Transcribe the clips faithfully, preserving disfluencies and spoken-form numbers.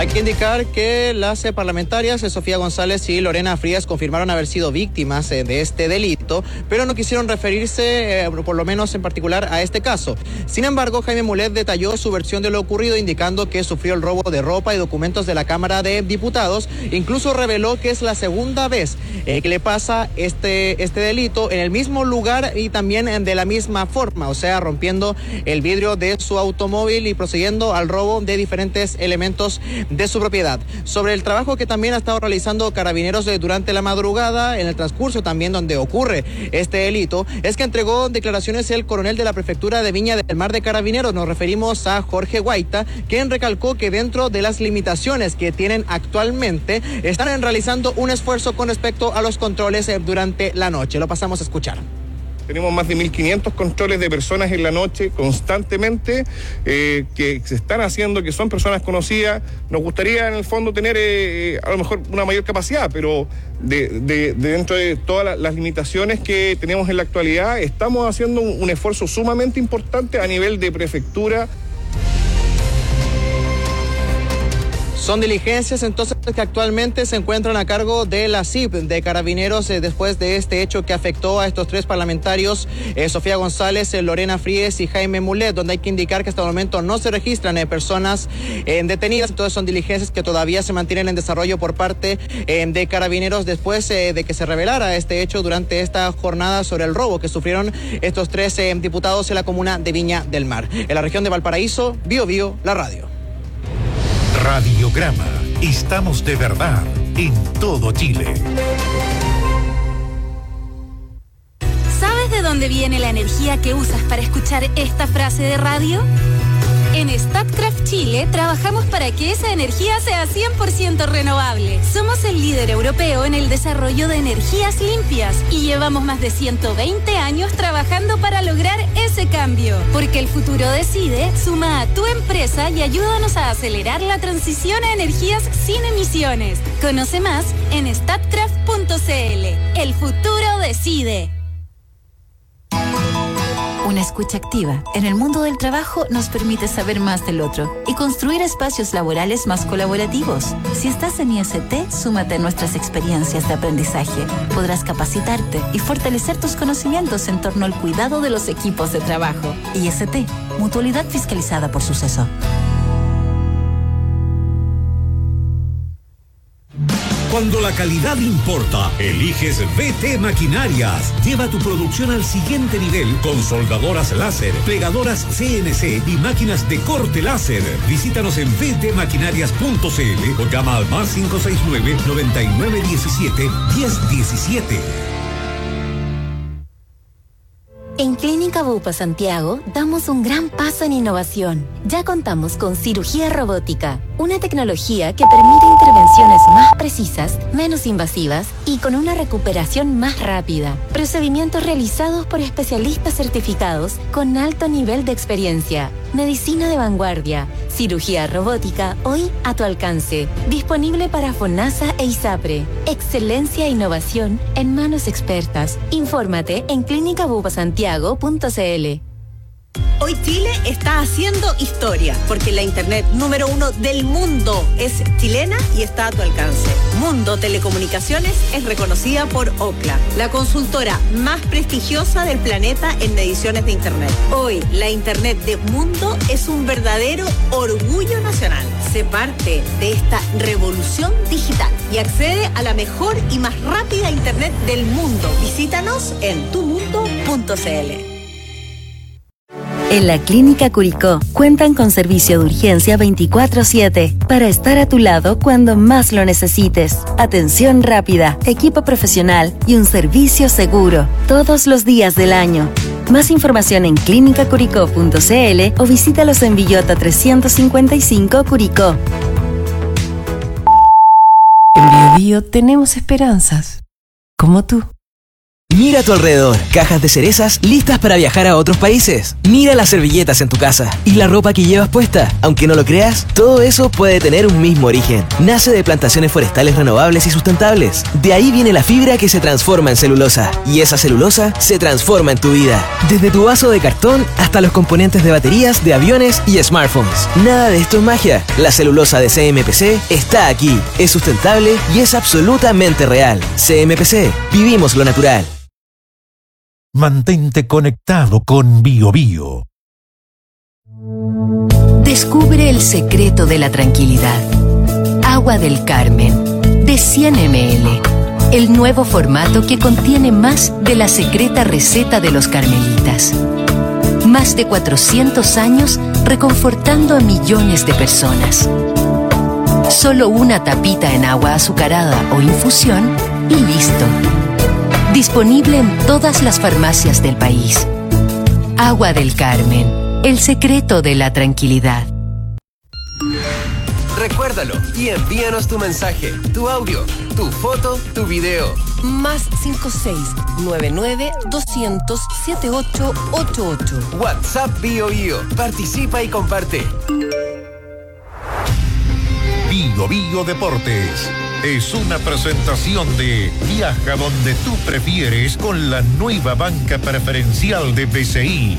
Hay que indicar que las eh, parlamentarias eh, Sofía González y Lorena Frías confirmaron haber sido víctimas eh, de este delito, pero no quisieron referirse, eh, por lo menos en particular, a este caso. Sin embargo, Jaime Mulet detalló su versión de lo ocurrido, indicando que sufrió el robo de ropa y documentos de la Cámara de Diputados. Incluso reveló que es la segunda vez eh, que le pasa este, este delito en el mismo lugar y también eh, de la misma forma, o sea, rompiendo el vidrio de su automóvil y procediendo al robo de diferentes elementos de su propiedad. Sobre el trabajo que también ha estado realizando Carabineros durante la madrugada, en el transcurso también donde ocurre este delito, es que entregó declaraciones el coronel de la Prefectura de Viña del Mar de Carabineros. Nos referimos a Jorge Guaita, quien recalcó que dentro de las limitaciones que tienen actualmente, están realizando un esfuerzo con respecto a los controles durante la noche. Lo pasamos a escuchar. Tenemos más de mil quinientos controles de personas en la noche constantemente eh, que se están haciendo, que son personas conocidas. Nos gustaría en el fondo tener eh, a lo mejor una mayor capacidad, pero de, de, de dentro de todas la, las limitaciones que tenemos en la actualidad, estamos haciendo un, un esfuerzo sumamente importante a nivel de prefectura. Son diligencias entonces que actualmente se encuentran a cargo de la C I P de Carabineros eh, después de este hecho que afectó a estos tres parlamentarios, eh, Sofía González, eh, Lorena Fríes y Jaime Mulet, donde hay que indicar que hasta el momento no se registran eh, personas eh, detenidas. Entonces son diligencias que todavía se mantienen en desarrollo por parte eh, de Carabineros después eh, de que se revelara este hecho durante esta jornada sobre el robo que sufrieron estos tres eh, diputados en la comuna de Viña del Mar. En la región de Valparaíso, Bio Bio, la radio. Radiograma. Estamos de verdad en todo Chile. ¿Sabes de dónde viene la energía que usas para escuchar esta frase de radio? En Statkraft Chile trabajamos para que esa energía sea cien por ciento renovable. Somos el líder europeo en el desarrollo de energías limpias y llevamos más de ciento veinte años trabajando para lograr ese cambio. Porque el futuro decide, suma a tu empresa y ayúdanos a acelerar la transición a energías sin emisiones. Conoce más en statkraft punto c l. El futuro decide. Una escucha activa en el mundo del trabajo nos permite saber más del otro y construir espacios laborales más colaborativos. Si estás en I S T, súmate a nuestras experiencias de aprendizaje. Podrás capacitarte y fortalecer tus conocimientos en torno al cuidado de los equipos de trabajo. I S T, mutualidad fiscalizada por Suceso. Cuando la calidad importa, eliges B T Maquinarias. Lleva tu producción al siguiente nivel con soldadoras láser, pegadoras C N C y máquinas de corte láser. Visítanos en b t maquinarias punto c l o llama al más cinco seis nueve, noventa y nueve diecisiete, diez diecisiete. En Clínica Bupa Santiago damos un gran paso en innovación. Ya contamos con cirugía robótica, una tecnología que permite intervenciones más precisas, menos invasivas y con una recuperación más rápida. Procedimientos realizados por especialistas certificados con alto nivel de experiencia. Medicina de vanguardia, cirugía robótica hoy a tu alcance. Disponible para FONASA e ISAPRE. Excelencia e innovación en manos expertas. Infórmate en clínica bupa santiago punto c l. Hoy Chile está haciendo historia, porque la internet número uno del mundo es chilena y está a tu alcance. Mundo Telecomunicaciones es reconocida por Ookla, la consultora más prestigiosa del planeta en mediciones de internet. Hoy, la internet de Mundo es un verdadero orgullo nacional. Sé parte de esta revolución digital y accede a la mejor y más rápida internet del mundo. Visítanos en tu mundo punto c l. En la Clínica Curicó cuentan con servicio de urgencia veinticuatro siete para estar a tu lado cuando más lo necesites. Atención rápida, equipo profesional y un servicio seguro todos los días del año. Más información en clínica curicó punto c l o visítalos en Villota trescientos cincuenta y cinco Curicó. En Bio Bio tenemos esperanzas, como tú. Mira a tu alrededor, cajas de cerezas listas para viajar a otros países. Mira las servilletas en tu casa y la ropa que llevas puesta. Aunque no lo creas, todo eso puede tener un mismo origen. Nace de plantaciones forestales renovables y sustentables. De ahí viene la fibra que se transforma en celulosa. Y esa celulosa se transforma en tu vida. Desde tu vaso de cartón hasta los componentes de baterías, de aviones y smartphones. Nada de esto es magia. La celulosa de C M P C está aquí. Es sustentable y es absolutamente real. C M P C. Vivimos lo natural. Mantente conectado con BioBio. Descubre el secreto de la tranquilidad. Agua del Carmen, de cien mililitros. El nuevo formato que contiene más de la secreta receta de los carmelitas. Más de cuatrocientos años reconfortando a millones de personas. Solo una tapita en agua azucarada o infusión y listo. Disponible en todas las farmacias del país. Agua del Carmen, el secreto de la tranquilidad. Recuérdalo y envíanos tu mensaje, tu audio, tu foto, tu video. Más cinco seis nueve nueve doscientos setenta y ocho ochenta y ocho. WhatsApp BioBio. Participa y comparte. BioBio Deportes es una presentación de Viaja donde tú prefieres con la nueva banca preferencial de B C I.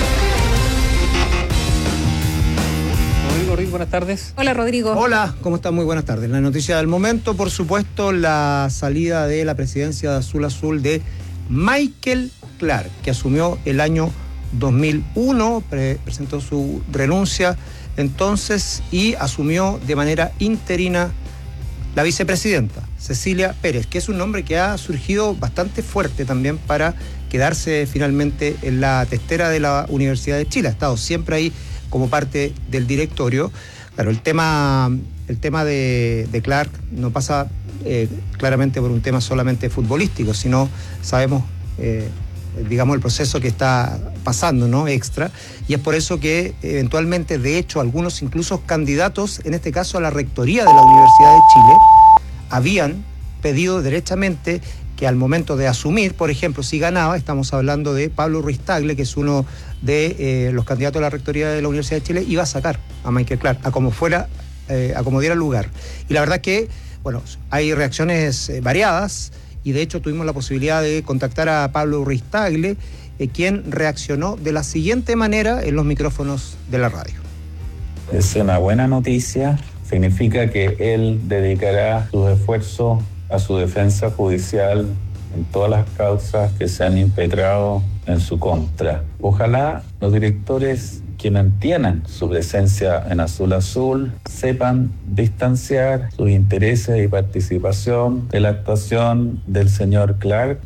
Rodrigo, buenas tardes. Hola, Rodrigo. Hola, ¿cómo están? Muy buenas tardes. La noticia del momento, por supuesto, la salida de la presidencia de Azul Azul de Michael Clark, que asumió el año dos mil uno, pre- presentó su renuncia entonces y asumió de manera interina la vicepresidenta, Cecilia Pérez, que es un nombre que ha surgido bastante fuerte también para quedarse finalmente en la testera de la Universidad de Chile. Ha estado siempre ahí como parte del directorio. Claro, el tema, el tema de, de Clark no pasa eh, claramente por un tema solamente futbolístico, sino sabemos, eh, digamos, el proceso que está pasando, ¿no? Extra. Y es por eso que eventualmente, de hecho, algunos incluso candidatos, en este caso a la rectoría de la Universidad de Chile, habían pedido derechamente que al momento de asumir, por ejemplo, si ganaba, estamos hablando de Pablo Ruiz Tagle, que es uno de eh, los candidatos a la rectoría de la Universidad de Chile, iba a sacar a Michael Clark, a como fuera, eh, a como diera lugar. Y la verdad que, bueno, hay reacciones eh, variadas, y de hecho tuvimos la posibilidad de contactar a Pablo Ruiz Tagle, eh, quien reaccionó de la siguiente manera en los micrófonos de la radio. Es una buena noticia, significa que él dedicará sus esfuerzos a su defensa judicial en todas las causas que se han impetrado en su contra. Ojalá los directores que mantienen su presencia en Azul Azul sepan distanciar sus intereses y participación de la actuación del señor Clark.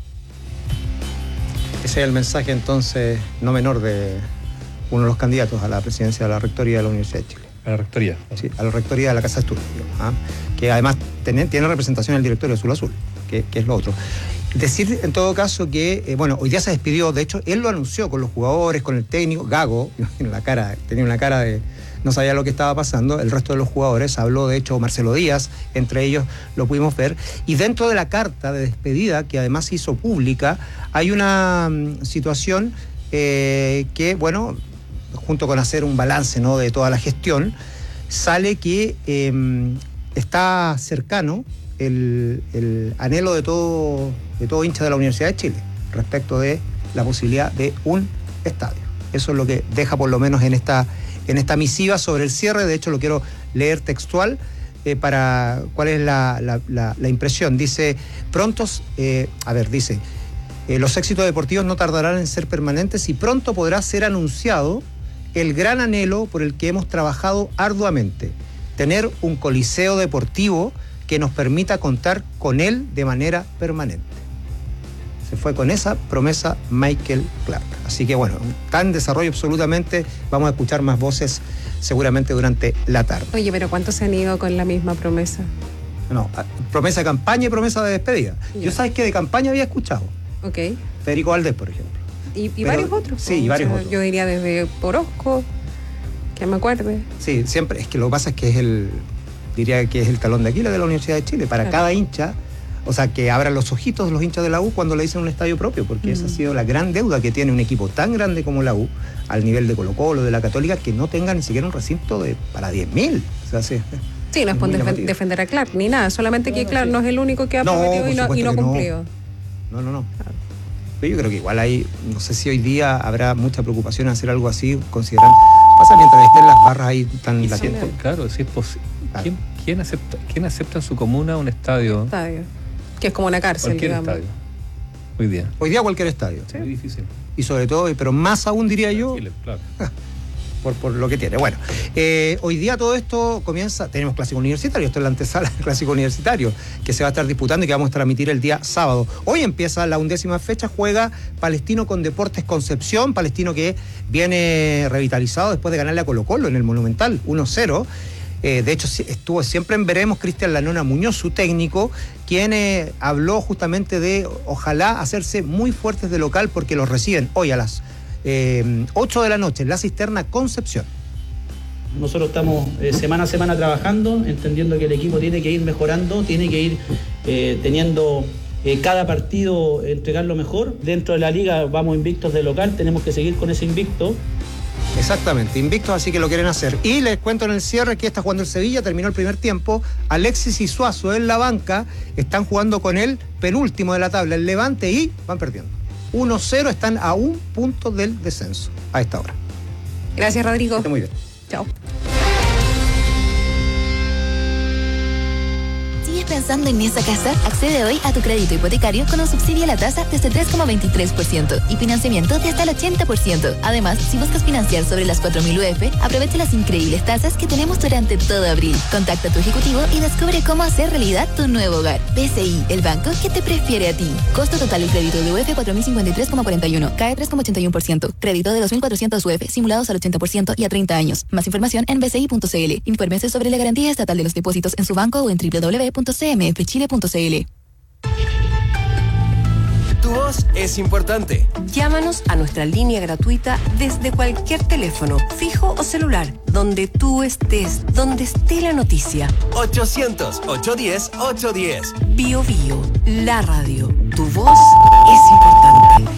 Ese es el mensaje entonces no menor de uno de los candidatos a la presidencia de la rectoría de la Universidad de Chile. A la rectoría. Sí, a la rectoría de la Casa de Estudios, ¿ah? Que además tiene, tiene representación en el directorio de Azul Azul, que, que es lo otro. Decir en todo caso que, eh, bueno, hoy día se despidió, de hecho, él lo anunció con los jugadores, con el técnico, Gago, en la cara, tenía una cara de, no sabía lo que estaba pasando, el resto de los jugadores, habló de hecho Marcelo Díaz, entre ellos lo pudimos ver, y dentro de la carta de despedida, que además se hizo pública, hay una um, situación eh, que, bueno, junto con hacer un balance, ¿no?, de toda la gestión, sale que eh, está cercano el, el anhelo de todo, de todo hincha de la Universidad de Chile respecto de la posibilidad de un estadio. Eso es lo que deja por lo menos en esta, en esta misiva sobre el cierre. De hecho, lo quiero leer textual eh, para cuál es la, la, la, la impresión. Dice, prontos, eh, a ver, dice, eh, los éxitos deportivos no tardarán en ser permanentes y pronto podrá ser anunciado el gran anhelo por el que hemos trabajado arduamente, tener un coliseo deportivo que nos permita contar con él de manera permanente. Se fue con esa promesa Michael Clark. Así que bueno, está en desarrollo absolutamente, vamos a escuchar más voces seguramente durante la tarde. Oye, pero ¿cuántos se han ido con la misma promesa? No, promesa de campaña y promesa de despedida. Yeah. Yo sabes que de campaña había escuchado. Ok. Federico Valdés, por ejemplo. Y, y pero, varios otros. Sí, y varios o sea, otros. Yo diría desde Orozco, que me acuerde. Sí, siempre, es que lo que pasa es que es el, diría que es el talón de Aquiles de la Universidad de Chile. Para claro. cada hincha, O sea, que abran los ojitos los hinchas de la U cuando le dicen un estadio propio, porque mm. esa ha sido la gran deuda que tiene un equipo tan grande como la U, al nivel de Colo-Colo, de la Católica, que no tenga ni siquiera un recinto de para diez mil. O sea, sí. Sí, no es por defen- defender a Clark ni nada, solamente que Clark no es el único que ha prometido no, y no, y no cumplido. No, no, no. Claro. Pero yo creo que igual hay, no sé si hoy día habrá mucha preocupación en hacer algo así, considerando. Pasa mientras estén las barras ahí tan latentes. Claro, si es posible. Claro. ¿Quién, quién, acepta, ¿Quién acepta en su comuna un estadio? Estadio. Que es como una cárcel, cualquier digamos. Estadio. Hoy día. Hoy día cualquier estadio. Sí. Muy difícil. Y sobre todo, pero más aún diría yo. Chile, claro. Por, por lo que tiene. Bueno, eh, hoy día todo esto comienza, tenemos clásico universitario, esto es la antesala del clásico universitario, que se va a estar disputando y que vamos a transmitir el día sábado. Hoy empieza la undécima fecha, juega Palestino con Deportes Concepción, Palestino que viene revitalizado después de ganarle a Colo-Colo en el Monumental, uno cero. Eh, de hecho, estuvo siempre en veremos Cristian Lanona Muñoz, su técnico, quien eh, habló justamente de ojalá hacerse muy fuertes de local porque los reciben hoy a las Eh, ocho de la noche en la Cisterna Concepción. Nosotros estamos eh, semana a semana trabajando, entendiendo que el equipo tiene que ir mejorando, tiene que ir eh, teniendo eh, cada partido, entregar lo mejor. Dentro de la liga vamos invictos de local, tenemos que seguir con ese invicto. Exactamente, invictos, así que lo quieren hacer. Y les cuento en el cierre que está jugando el Sevilla, terminó el primer tiempo. Alexis y Suazo en la banca están jugando con el penúltimo de la tabla, el Levante, y van perdiendo. uno cero, están a un punto del descenso a esta hora. Gracias, Rodrigo. Muy bien. Chao. ¿Sigues pensando en esa casa? Accede hoy a tu crédito hipotecario con un subsidio a la tasa desde tres coma veintitrés por ciento y financiamiento de hasta el ochenta por ciento. Además, si buscas financiar sobre las cuatro mil U F, aprovecha las increíbles tasas que tenemos durante todo abril. Contacta a tu ejecutivo y descubre cómo hacer realidad tu nuevo hogar. B C I, el banco que te prefiere a ti. Costo total del crédito de U F cuatro mil cincuenta y tres coma cuarenta y uno, C A E tres coma ochenta y uno por ciento. Crédito de dos mil cuatrocientos U F simulados al ochenta por ciento y a treinta años. Más información en b c i punto c l. Infórmese sobre la garantía estatal de los depósitos en su banco o en w w w punto c m f chile punto c l. Tu voz es importante. Llámanos a nuestra línea gratuita desde cualquier teléfono, fijo o celular, donde tú estés, donde esté la noticia. ochocientos, ochocientos diez, ochocientos diez. Bio Bio, la radio. Tu voz es importante.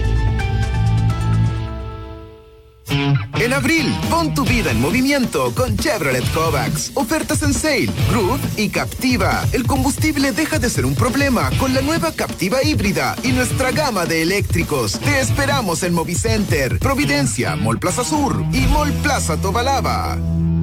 En abril, pon tu vida en movimiento con Chevrolet Kovacs. Ofertas en Sail, Groove y Captiva. El combustible deja de ser un problema con la nueva Captiva híbrida y nuestra gama de eléctricos. Te esperamos en Movicenter, Providencia, Mall Plaza Sur y Mall Plaza Tobalaba.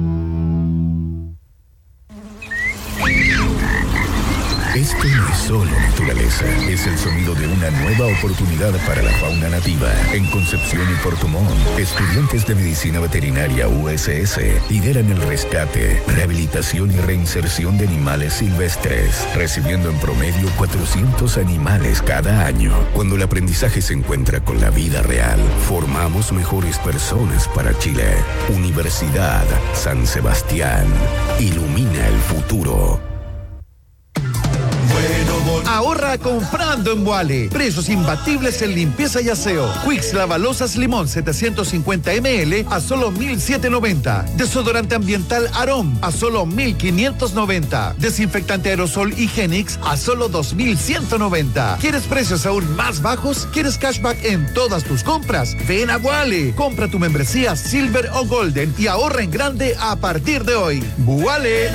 Esto no es solo naturaleza, es el sonido de una nueva oportunidad para la fauna nativa. En Concepción y Puerto Montt, estudiantes de Medicina Veterinaria U S S lideran el rescate, rehabilitación y reinserción de animales silvestres, recibiendo en promedio cuatrocientos animales cada año. Cuando el aprendizaje se encuentra con la vida real, formamos mejores personas para Chile. Universidad San Sebastián, ilumina el futuro. Ahorra comprando en Boale. Precios imbatibles en limpieza y aseo. Quicks Lavalosas Limón setecientos cincuenta mililitros a solo mil setecientos noventa. Desodorante ambiental Arom a solo mil quinientos noventa. Desinfectante aerosol Higienix a solo dos mil ciento noventa. ¿Quieres precios aún más bajos? ¿Quieres cashback en todas tus compras? Ven a Boale. Compra tu membresía Silver o Golden y ahorra en grande a partir de hoy. Boale.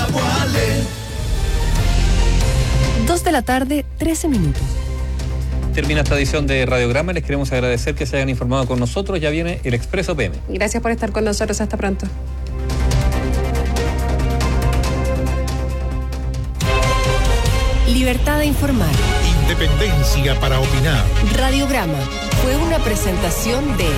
Dos de la tarde, trece minutos. Termina esta edición de Radiograma. Les queremos agradecer que se hayan informado con nosotros. Ya viene el Expreso P M. Gracias por estar con nosotros. Hasta pronto. Libertad de informar. Independencia para opinar. Radiograma fue una presentación de...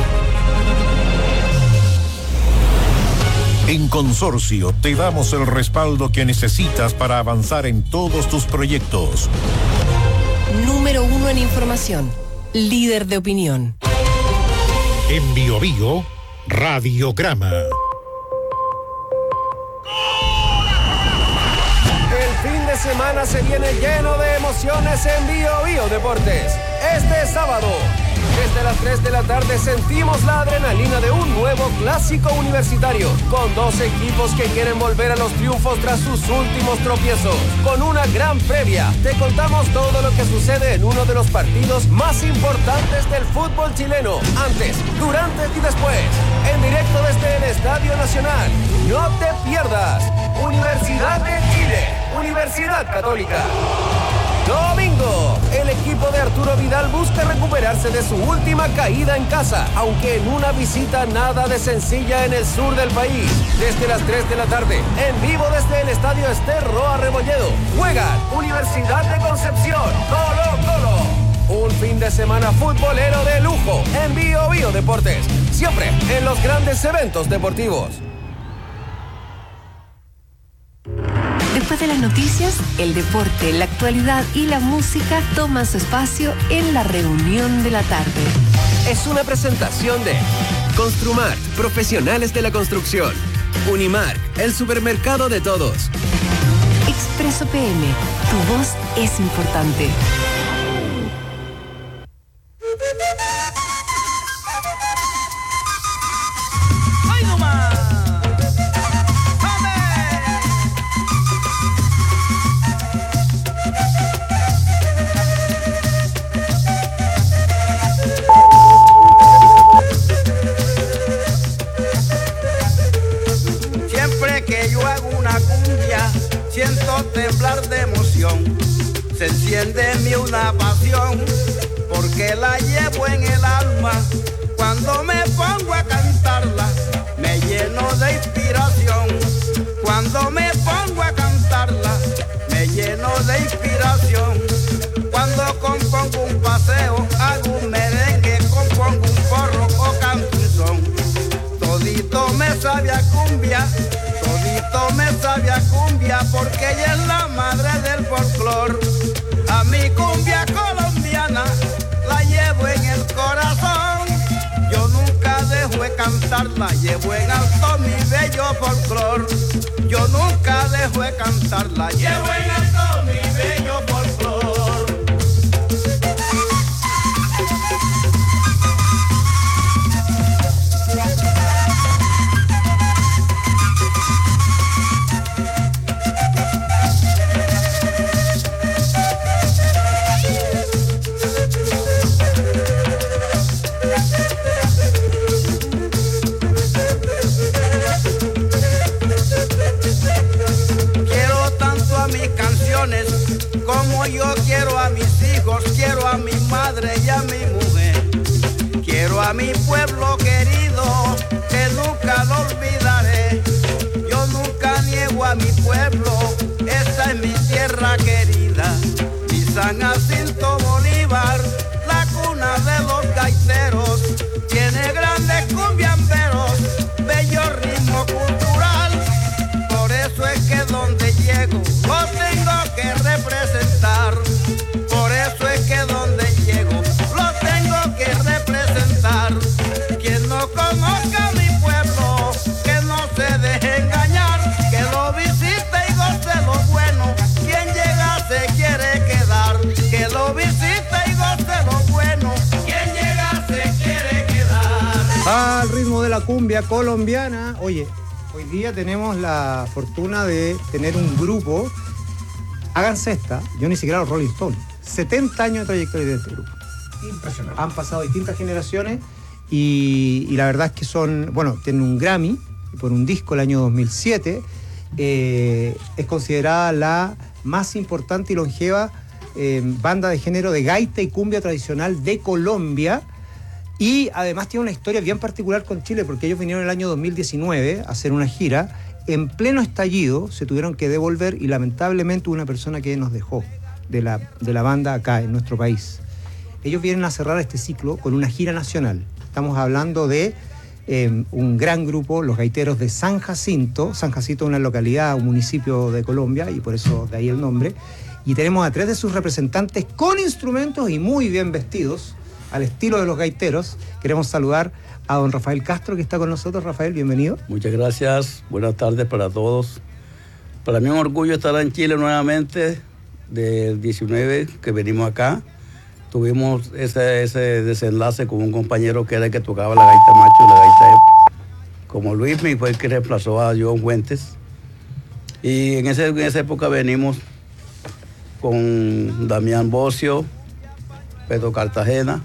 En Consorcio te damos el respaldo que necesitas para avanzar en todos tus proyectos. Número uno en información. Líder de opinión. En Bio Bio, Radiograma. El fin de semana se viene lleno de emociones en Bio Bio Deportes. Este sábado, Desde las tres de la tarde sentimos la adrenalina de un nuevo clásico universitario, con dos equipos que quieren volver a los triunfos tras sus últimos tropiezos. Con una gran previa, te contamos todo lo que sucede en uno de los partidos más importantes del fútbol chileno, antes, durante y después, en directo desde el Estadio Nacional. No te pierdas, Universidad de Chile, Universidad Católica. Domingo, el equipo de Arturo Vidal busca recuperarse de su última caída en casa, aunque en una visita nada de sencilla en el sur del país. Desde las tres de la tarde, en vivo desde el Estadio Ester Roa Rebolledo, juegan Universidad de Concepción, Colo Colo. Un fin de semana futbolero de lujo en Bio Bio Deportes, siempre en los grandes eventos deportivos. Después de las noticias, el deporte, la actualidad y la música toman su espacio en la reunión de la tarde. Es una presentación de Construmart, profesionales de la construcción. Unimark, el supermercado de todos. Expreso P M, tu voz es importante. Siento temblar de emoción, se enciende en mí una pasión, porque la llevo en el alma. Cuando me pongo a cantarla, me lleno de inspiración. Cuando me pongo a cantarla, me lleno de inspiración. Cuando compongo un paseo, hago un merengue, compongo un porro o canto un son. Todito me sabe a cumbia, todito me sabe a cumbia, porque ella es la madre del folclor. A mi cumbia colombiana la llevo en el corazón. Yo nunca dejo de cantarla, llevo en alto mi bello folclor. Yo nunca dejo de cantarla, llevo en alto mi bello folclor. Como yo quiero a mis hijos, quiero a mi madre y a mi mujer. Quiero a mi pueblo querido, que nunca lo olvidaré. Yo nunca niego a mi pueblo, esta es mi tierra querida. Mi San Jacinto Bolívar, la cuna de los gaiteros, tiene grandes cumbiamberos, bello ritmo cultural. Por eso es que donde llego, lo tengo que representar. Por eso es que donde llego, lo tengo que representar. Quien no conozca mi pueblo, que no se deje engañar, que lo visite y goce lo bueno. Quien llega se quiere quedar, que lo visite y goce lo bueno. Quien llega se quiere quedar. Al ritmo de la cumbia colombiana. Oye, hoy día tenemos la fortuna de tener un grupo. Háganse esta, yo ni siquiera los Rolling Stones. setenta años de trayectoria de este grupo. Impresionante. Han pasado distintas generaciones y, y la verdad es que son, bueno, tienen un Grammy por un disco el año dos mil siete. Eh, es considerada la más importante y longeva eh, banda de género de gaita y cumbia tradicional de Colombia. Y además tiene una historia bien particular con Chile, porque ellos vinieron el año dos mil diecinueve a hacer una gira. En pleno estallido se tuvieron que devolver y lamentablemente hubo una persona que nos dejó de la, de la banda acá en nuestro país. Ellos vienen a cerrar este ciclo con una gira nacional. Estamos hablando de eh, un gran grupo, los gaiteros de San Jacinto. San Jacinto es una localidad, un municipio de Colombia, y por eso de ahí el nombre. Y tenemos a tres de sus representantes con instrumentos y muy bien vestidos, al estilo de los gaiteros. Queremos saludar a don Rafael Castro, que está con nosotros. Rafael, bienvenido. Muchas gracias, buenas tardes para todos. Para mí es un orgullo estar en Chile nuevamente, del diecinueve que venimos acá. tuvimos ese, ese desenlace con un compañero que era el que tocaba la gaita macho y la gaita hembra. Como Luismi fue el que reemplazó a John Fuentes. Y en, ese, en esa época venimos con Damián Bocio, Pedro Cartagena.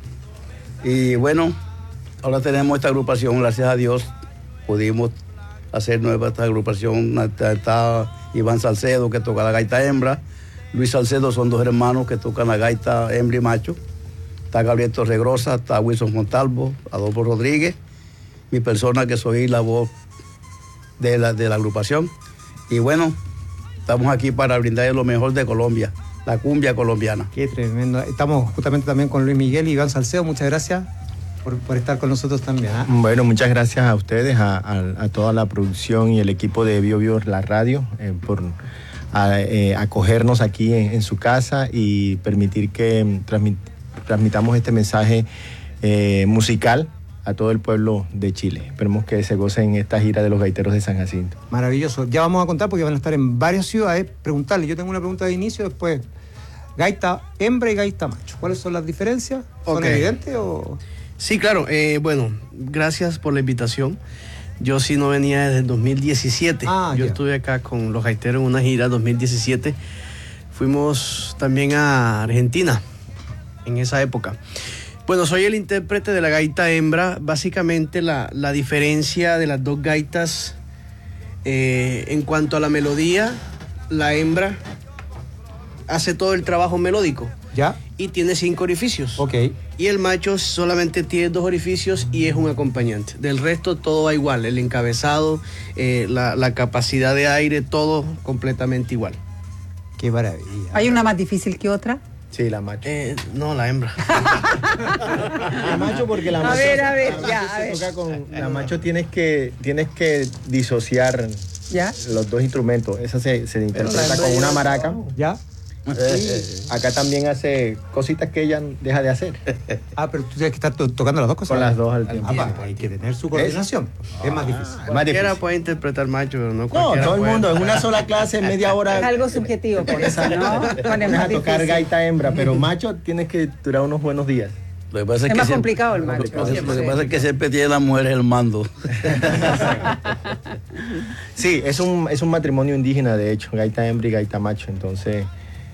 Y bueno, ahora tenemos esta agrupación, gracias a Dios, pudimos hacer nueva esta agrupación. Está, está Iván Salcedo, que toca la gaita hembra. Luis Salcedo, son dos hermanos que tocan la gaita hembra y macho. Está Gabriel Torregrosa, está Wilson Montalvo, Adolfo Rodríguez, mi persona que soy la voz de la, de la agrupación. Y bueno, estamos aquí para brindarles lo mejor de Colombia, la cumbia colombiana. Qué tremendo. Estamos justamente también con Luis Miguel y Iván Salcedo. Muchas gracias por, por estar con nosotros también. ¿eh? Bueno, muchas gracias a ustedes, a, a, a toda la producción y el equipo de Bio Bio La Radio, eh, por a, eh, acogernos aquí en, en su casa y permitir que transmit, transmitamos este mensaje eh, musical a todo el pueblo de Chile. Esperemos que se gocen esta gira de los gaiteros de San Jacinto. Maravilloso. Ya vamos a contar porque van a estar en varias ciudades. Preguntarle, yo tengo una pregunta de inicio, después gaita hembra y gaita macho. ¿Cuáles son las diferencias? ¿Son Okay. evidentes o...? Sí, claro. Eh, bueno, gracias por la invitación. Yo sí no venía desde el dos mil diecisiete. Ah, yo ya. estuve acá con los gaiteros en una gira dos mil diecisiete. Fuimos también a Argentina en esa época. Bueno, soy el intérprete de la gaita hembra. Básicamente la, la diferencia de las dos gaitas eh, en cuanto a la melodía, la hembra hace todo el trabajo melódico. ¿Ya? Y tiene cinco orificios. Ok. Y el macho solamente tiene dos orificios y es un acompañante. Del resto todo va igual. El encabezado, eh, la, la capacidad de aire, todo completamente igual. Qué maravilla. ¿Hay una más difícil que otra? Sí, la macho. Eh, no, la hembra. La macho porque la A macho, ver, a ver, la ya, macho a se ver. toca con, la macho tienes que, tienes que disociar ¿Ya? los dos instrumentos. Esa se, se interpreta con una maraca. ¿Ya? Eh, acá también hace cositas que ella deja de hacer. Ah, pero tú tienes que estar to- tocando las dos cosas. Con las dos al tiempo. Ah, pa, hay que tener su coordinación. Es más difícil. Cualquiera puede interpretar macho, pero no No, cualquiera todo el puede. mundo, en una sola clase, media hora. Es algo subjetivo, por eso, ¿no? Bueno, es Pones más a tocar difícil. gaita hembra, pero macho tienes que durar unos buenos días. Lo que pasa Es que más siempre- complicado el lo que macho. pasa- Lo que siempre. pasa es que siempre tiene la mujer el mando. Sí, es un, es un matrimonio indígena, de hecho, gaita hembra y gaita macho. Entonces,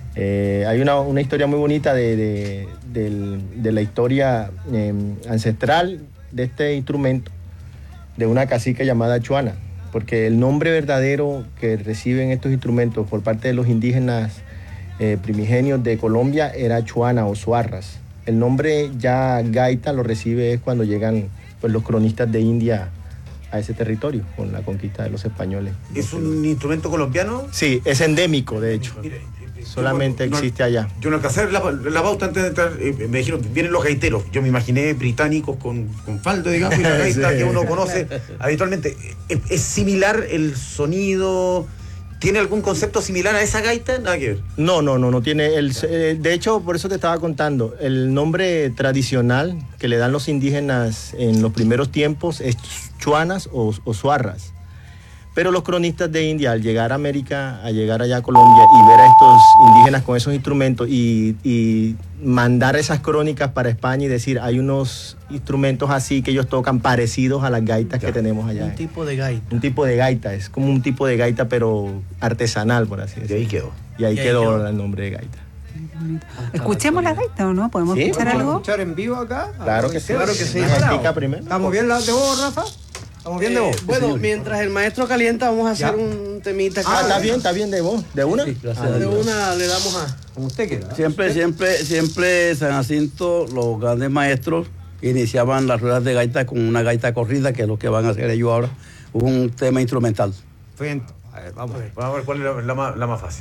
eh, hay una, una historia muy bonita de, de, del- de la historia eh, ancestral de este instrumento, de una cacica llamada Chuana, porque el nombre verdadero que reciben estos instrumentos por parte de los indígenas eh, primigenios de Colombia era Chuana o Suarras. El nombre ya gaita lo recibe es cuando llegan pues, los cronistas de India a ese territorio con la conquista de los españoles. ¿Es un instrumento colombiano? Sí, es endémico, de hecho. Solamente no- existe allá. Yo no alcancé a ver la, la pauta antes de entrar. eh, me dijeron, vienen los gaiteros. Yo me imaginé británicos con, con falda, digamos, y la gaita Sí. que uno conoce habitualmente. ¿Es, es similar el sonido? ¿Tiene algún concepto similar a esa gaita? Nada que ver. No, no, no, no tiene. El, eh, de hecho, por eso te estaba contando, el nombre tradicional que le dan los indígenas en los primeros tiempos es chuanas o, o suarras. Pero los cronistas de India, al llegar a América, a llegar allá a Colombia y ver a estos indígenas con esos instrumentos y, y mandar esas crónicas para España y decir, hay unos instrumentos así que ellos tocan parecidos a las gaitas que tenemos allá. Un tipo de gaita. Un tipo de gaita, es como un tipo de gaita pero artesanal, por así decirlo. Y ahí quedó. Y ahí Y ahí quedó, quedó. el nombre de gaita. Escuchemos la gaita, ¿o no? ¿Podemos Sí, escuchar ¿podemos algo? ¿Escuchar en vivo acá? Claro que sí. Claro que sí. Una gaitica primero. ¿Estamos bien la de vos, Rafa? ¿Estamos bien de Eh, vos? bueno, mientras el maestro calienta, vamos a hacer Ya. un temita. Ah, acá. está bien, está bien de vos. ¿De una? Ah, de una le damos a... Como usted quiera. Siempre, siempre, siempre San Jacinto, los grandes maestros iniciaban las ruedas de gaita con una gaita corrida, que es lo que van a hacer ellos ahora, un tema instrumental. Bien. A ver, vamos a ver. Vamos a ver cuál es la, la más, la más fácil.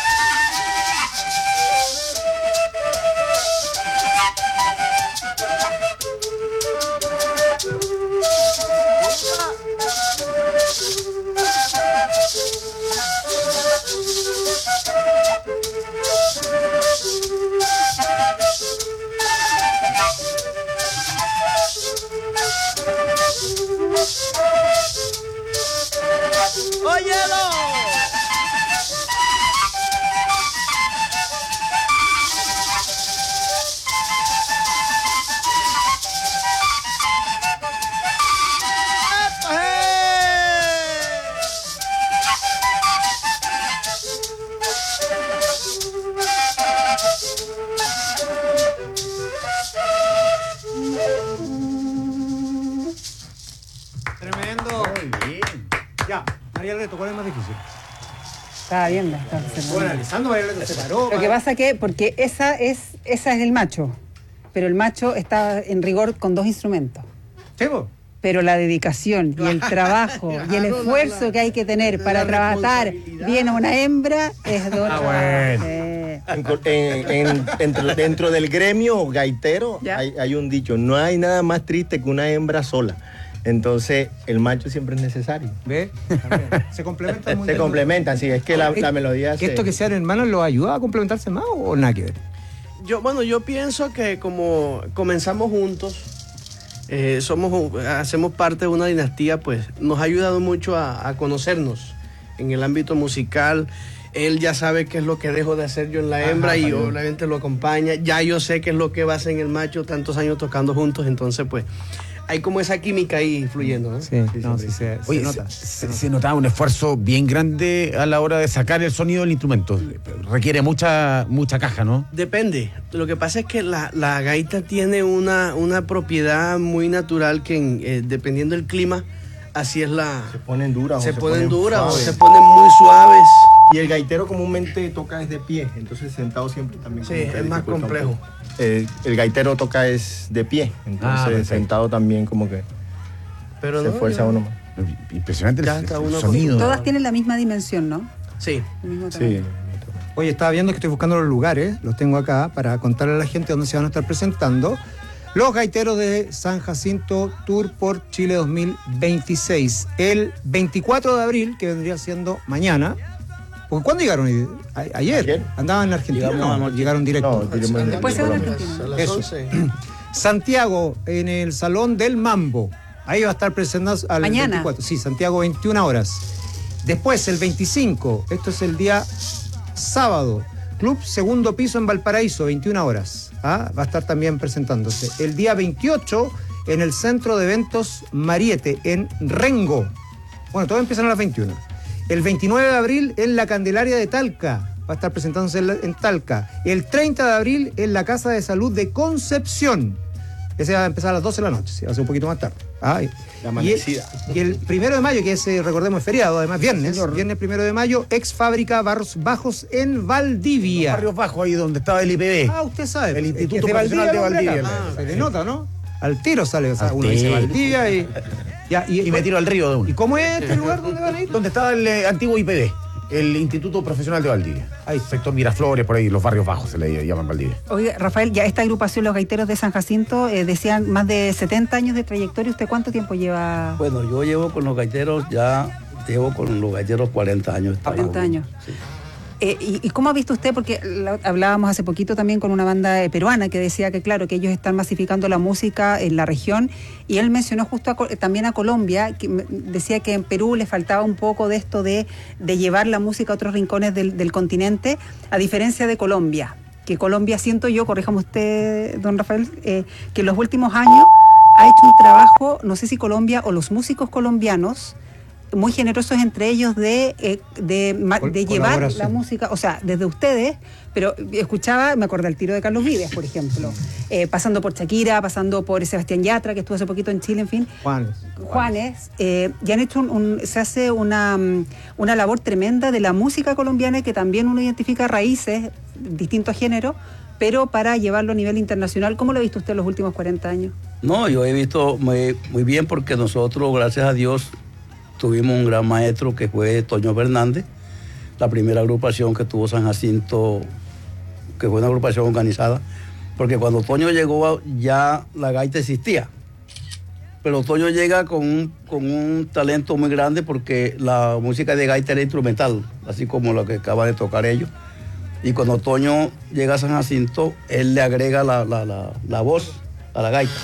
Thank you. María Leto, ¿cuál es más difícil? Estaba viendo. Estaba Bueno, analizando, María Leto se paró. Lo que pasa que, porque esa es, esa es el macho, pero el macho está en rigor con dos instrumentos. ¿Sí, vos? Pero la dedicación y el trabajo y el esfuerzo que hay que tener para trabajar bien a una hembra es de otra. Ah, bueno. eh. En, en, dentro, dentro del gremio gaitero hay, hay un dicho, no hay nada más triste que una hembra sola. Entonces, el macho siempre es necesario. ¿Ves? Se complementan muy Se bien. complementan, sí, es que la, la melodía... ¿Que se... esto que sean hermanos los ayuda a complementarse más o nada que ver? Yo, bueno, yo pienso que como comenzamos juntos, eh, somos, hacemos parte de una dinastía, pues nos ha ayudado mucho a, a conocernos en el ámbito musical. Él ya sabe qué es lo que dejo de hacer yo en la hembra. Ajá, y yo, obviamente lo acompaña. Ya yo sé qué es lo que va a hacer en el macho, tantos años tocando juntos, entonces pues hay como esa química ahí fluyendo, ¿no? Sí, sí, no, sí se, Oye, se nota. Se, se, se notaba un esfuerzo bien grande a la hora de sacar el sonido del instrumento. Requiere mucha mucha caja, ¿no? Depende. Lo que pasa es que la, la gaita tiene una, una propiedad muy natural que en, eh, dependiendo del clima, así es la... Se ponen duras Se, o se ponen, ponen duras o suaves. se ponen muy suaves. Y el gaitero comúnmente toca desde pie, entonces sentado siempre también. Sí, como que es más dificulta un complejo. poco. Eh, el gaitero toca es de pie, entonces Ah, sentado también como que Pero se no, esfuerza yo- uno más. Impresionante el, Ya está el uno sonido. Todas tienen la misma dimensión, ¿no? Sí. El mismo Sí. tamaño. Oye, estaba viendo que estoy buscando los lugares, los tengo acá para contarle a la gente dónde se van a estar presentando. Los gaiteros de San Jacinto Tour por Chile dos mil veintiséis. El veinticuatro de abril, que vendría siendo mañana. Porque ¿cuándo llegaron? A- ayer. Ayer. Andaban en Argentina. Llegamos No, anoche. llegaron directo. No, diremos en- Después se van a Colombia. Argentina. A las Eso. once. Santiago, en el Salón del Mambo. Ahí va a estar presentado al Mañana. veinticuatro. Sí, Santiago, veintiuna horas. Después, el veinticinco, esto es el día sábado. Club Segundo Piso en Valparaíso, veintiuna horas. ¿Ah? Va a estar también presentándose. El día veintiocho, en el Centro de Eventos Mariete, en Rengo. Bueno, todos empiezan a las veintiuna. El veintinueve de abril, en la Candelaria de Talca. Va a estar presentándose en, la- en Talca. El treinta de abril, en la Casa de Salud de Concepción. Ese va a empezar a las doce de la noche, sí, va a ser un poquito más tarde. Ah, y- La amanecida. Y el, y el primero de mayo, que es, eh, recordemos, es feriado, además, viernes, viernes primero de mayo, ex fábrica Barros Bajos en Valdivia. Barrios Bajos, ahí donde estaba el I P B. Ah, usted sabe. El Es que Instituto es Profesional de hombre, Valdivia. acá. Ah, se le nota, ¿no? Al tiro sale, o sea, Al uno dice tiro. Valdivia y... ya, Y me tiro al río de uno. ¿Y cómo es este lugar donde van a ir? Donde estaba el eh, antiguo I P B, el Instituto Profesional de Valdivia. Ahí, sector Miraflores, por ahí, los barrios bajos se le llaman Valdivia. Oiga, Rafael, ya esta agrupación, los gaiteros de San Jacinto, eh, decían más de setenta años de trayectoria. ¿Usted cuánto tiempo lleva? Bueno, yo llevo con los gaiteros ya, llevo con los gaiteros cuarenta años. cuarenta años. Sí. Eh, y, ¿Y cómo ha visto usted? Porque la- hablábamos hace poquito también con una banda eh, peruana que decía que, claro, que ellos están masificando la música en la región. Y él mencionó justo a Co- también a Colombia, que me- decía que en Perú le faltaba un poco de esto de, de llevar la música a otros rincones del, del continente, a diferencia de Colombia. Que Colombia, siento yo, corríjame usted, don Rafael, eh, que en los últimos años ha hecho un trabajo, no sé si Colombia o los músicos colombianos, muy generosos entre ellos de, eh, de, ma- Col- de llevar colaboración. la música, o sea, desde ustedes, pero escuchaba, me acordé el tiro de Carlos Vives, por ejemplo, eh, pasando por Shakira, pasando por Sebastián Yatra, que estuvo hace poquito en Chile, en fin, Juanes. Juanes, eh, y han hecho un, un- se hace una, mm, una labor tremenda de la música colombiana que también uno identifica raíces, distintos géneros, pero para llevarlo a nivel internacional. ¿Cómo lo ha visto usted en los últimos cuarenta años? No, yo he visto muy, muy bien porque nosotros, gracias a Dios, tuvimos un gran maestro que fue Toño Fernández, la primera agrupación que tuvo San Jacinto, que fue una agrupación organizada, porque cuando Toño llegó ya la gaita existía, pero Toño llega con un, con un talento muy grande porque la música de gaita era instrumental, así como lo que acaban de tocar ellos, y cuando Toño llega a San Jacinto, él le agrega la, la, la, la voz a la gaita.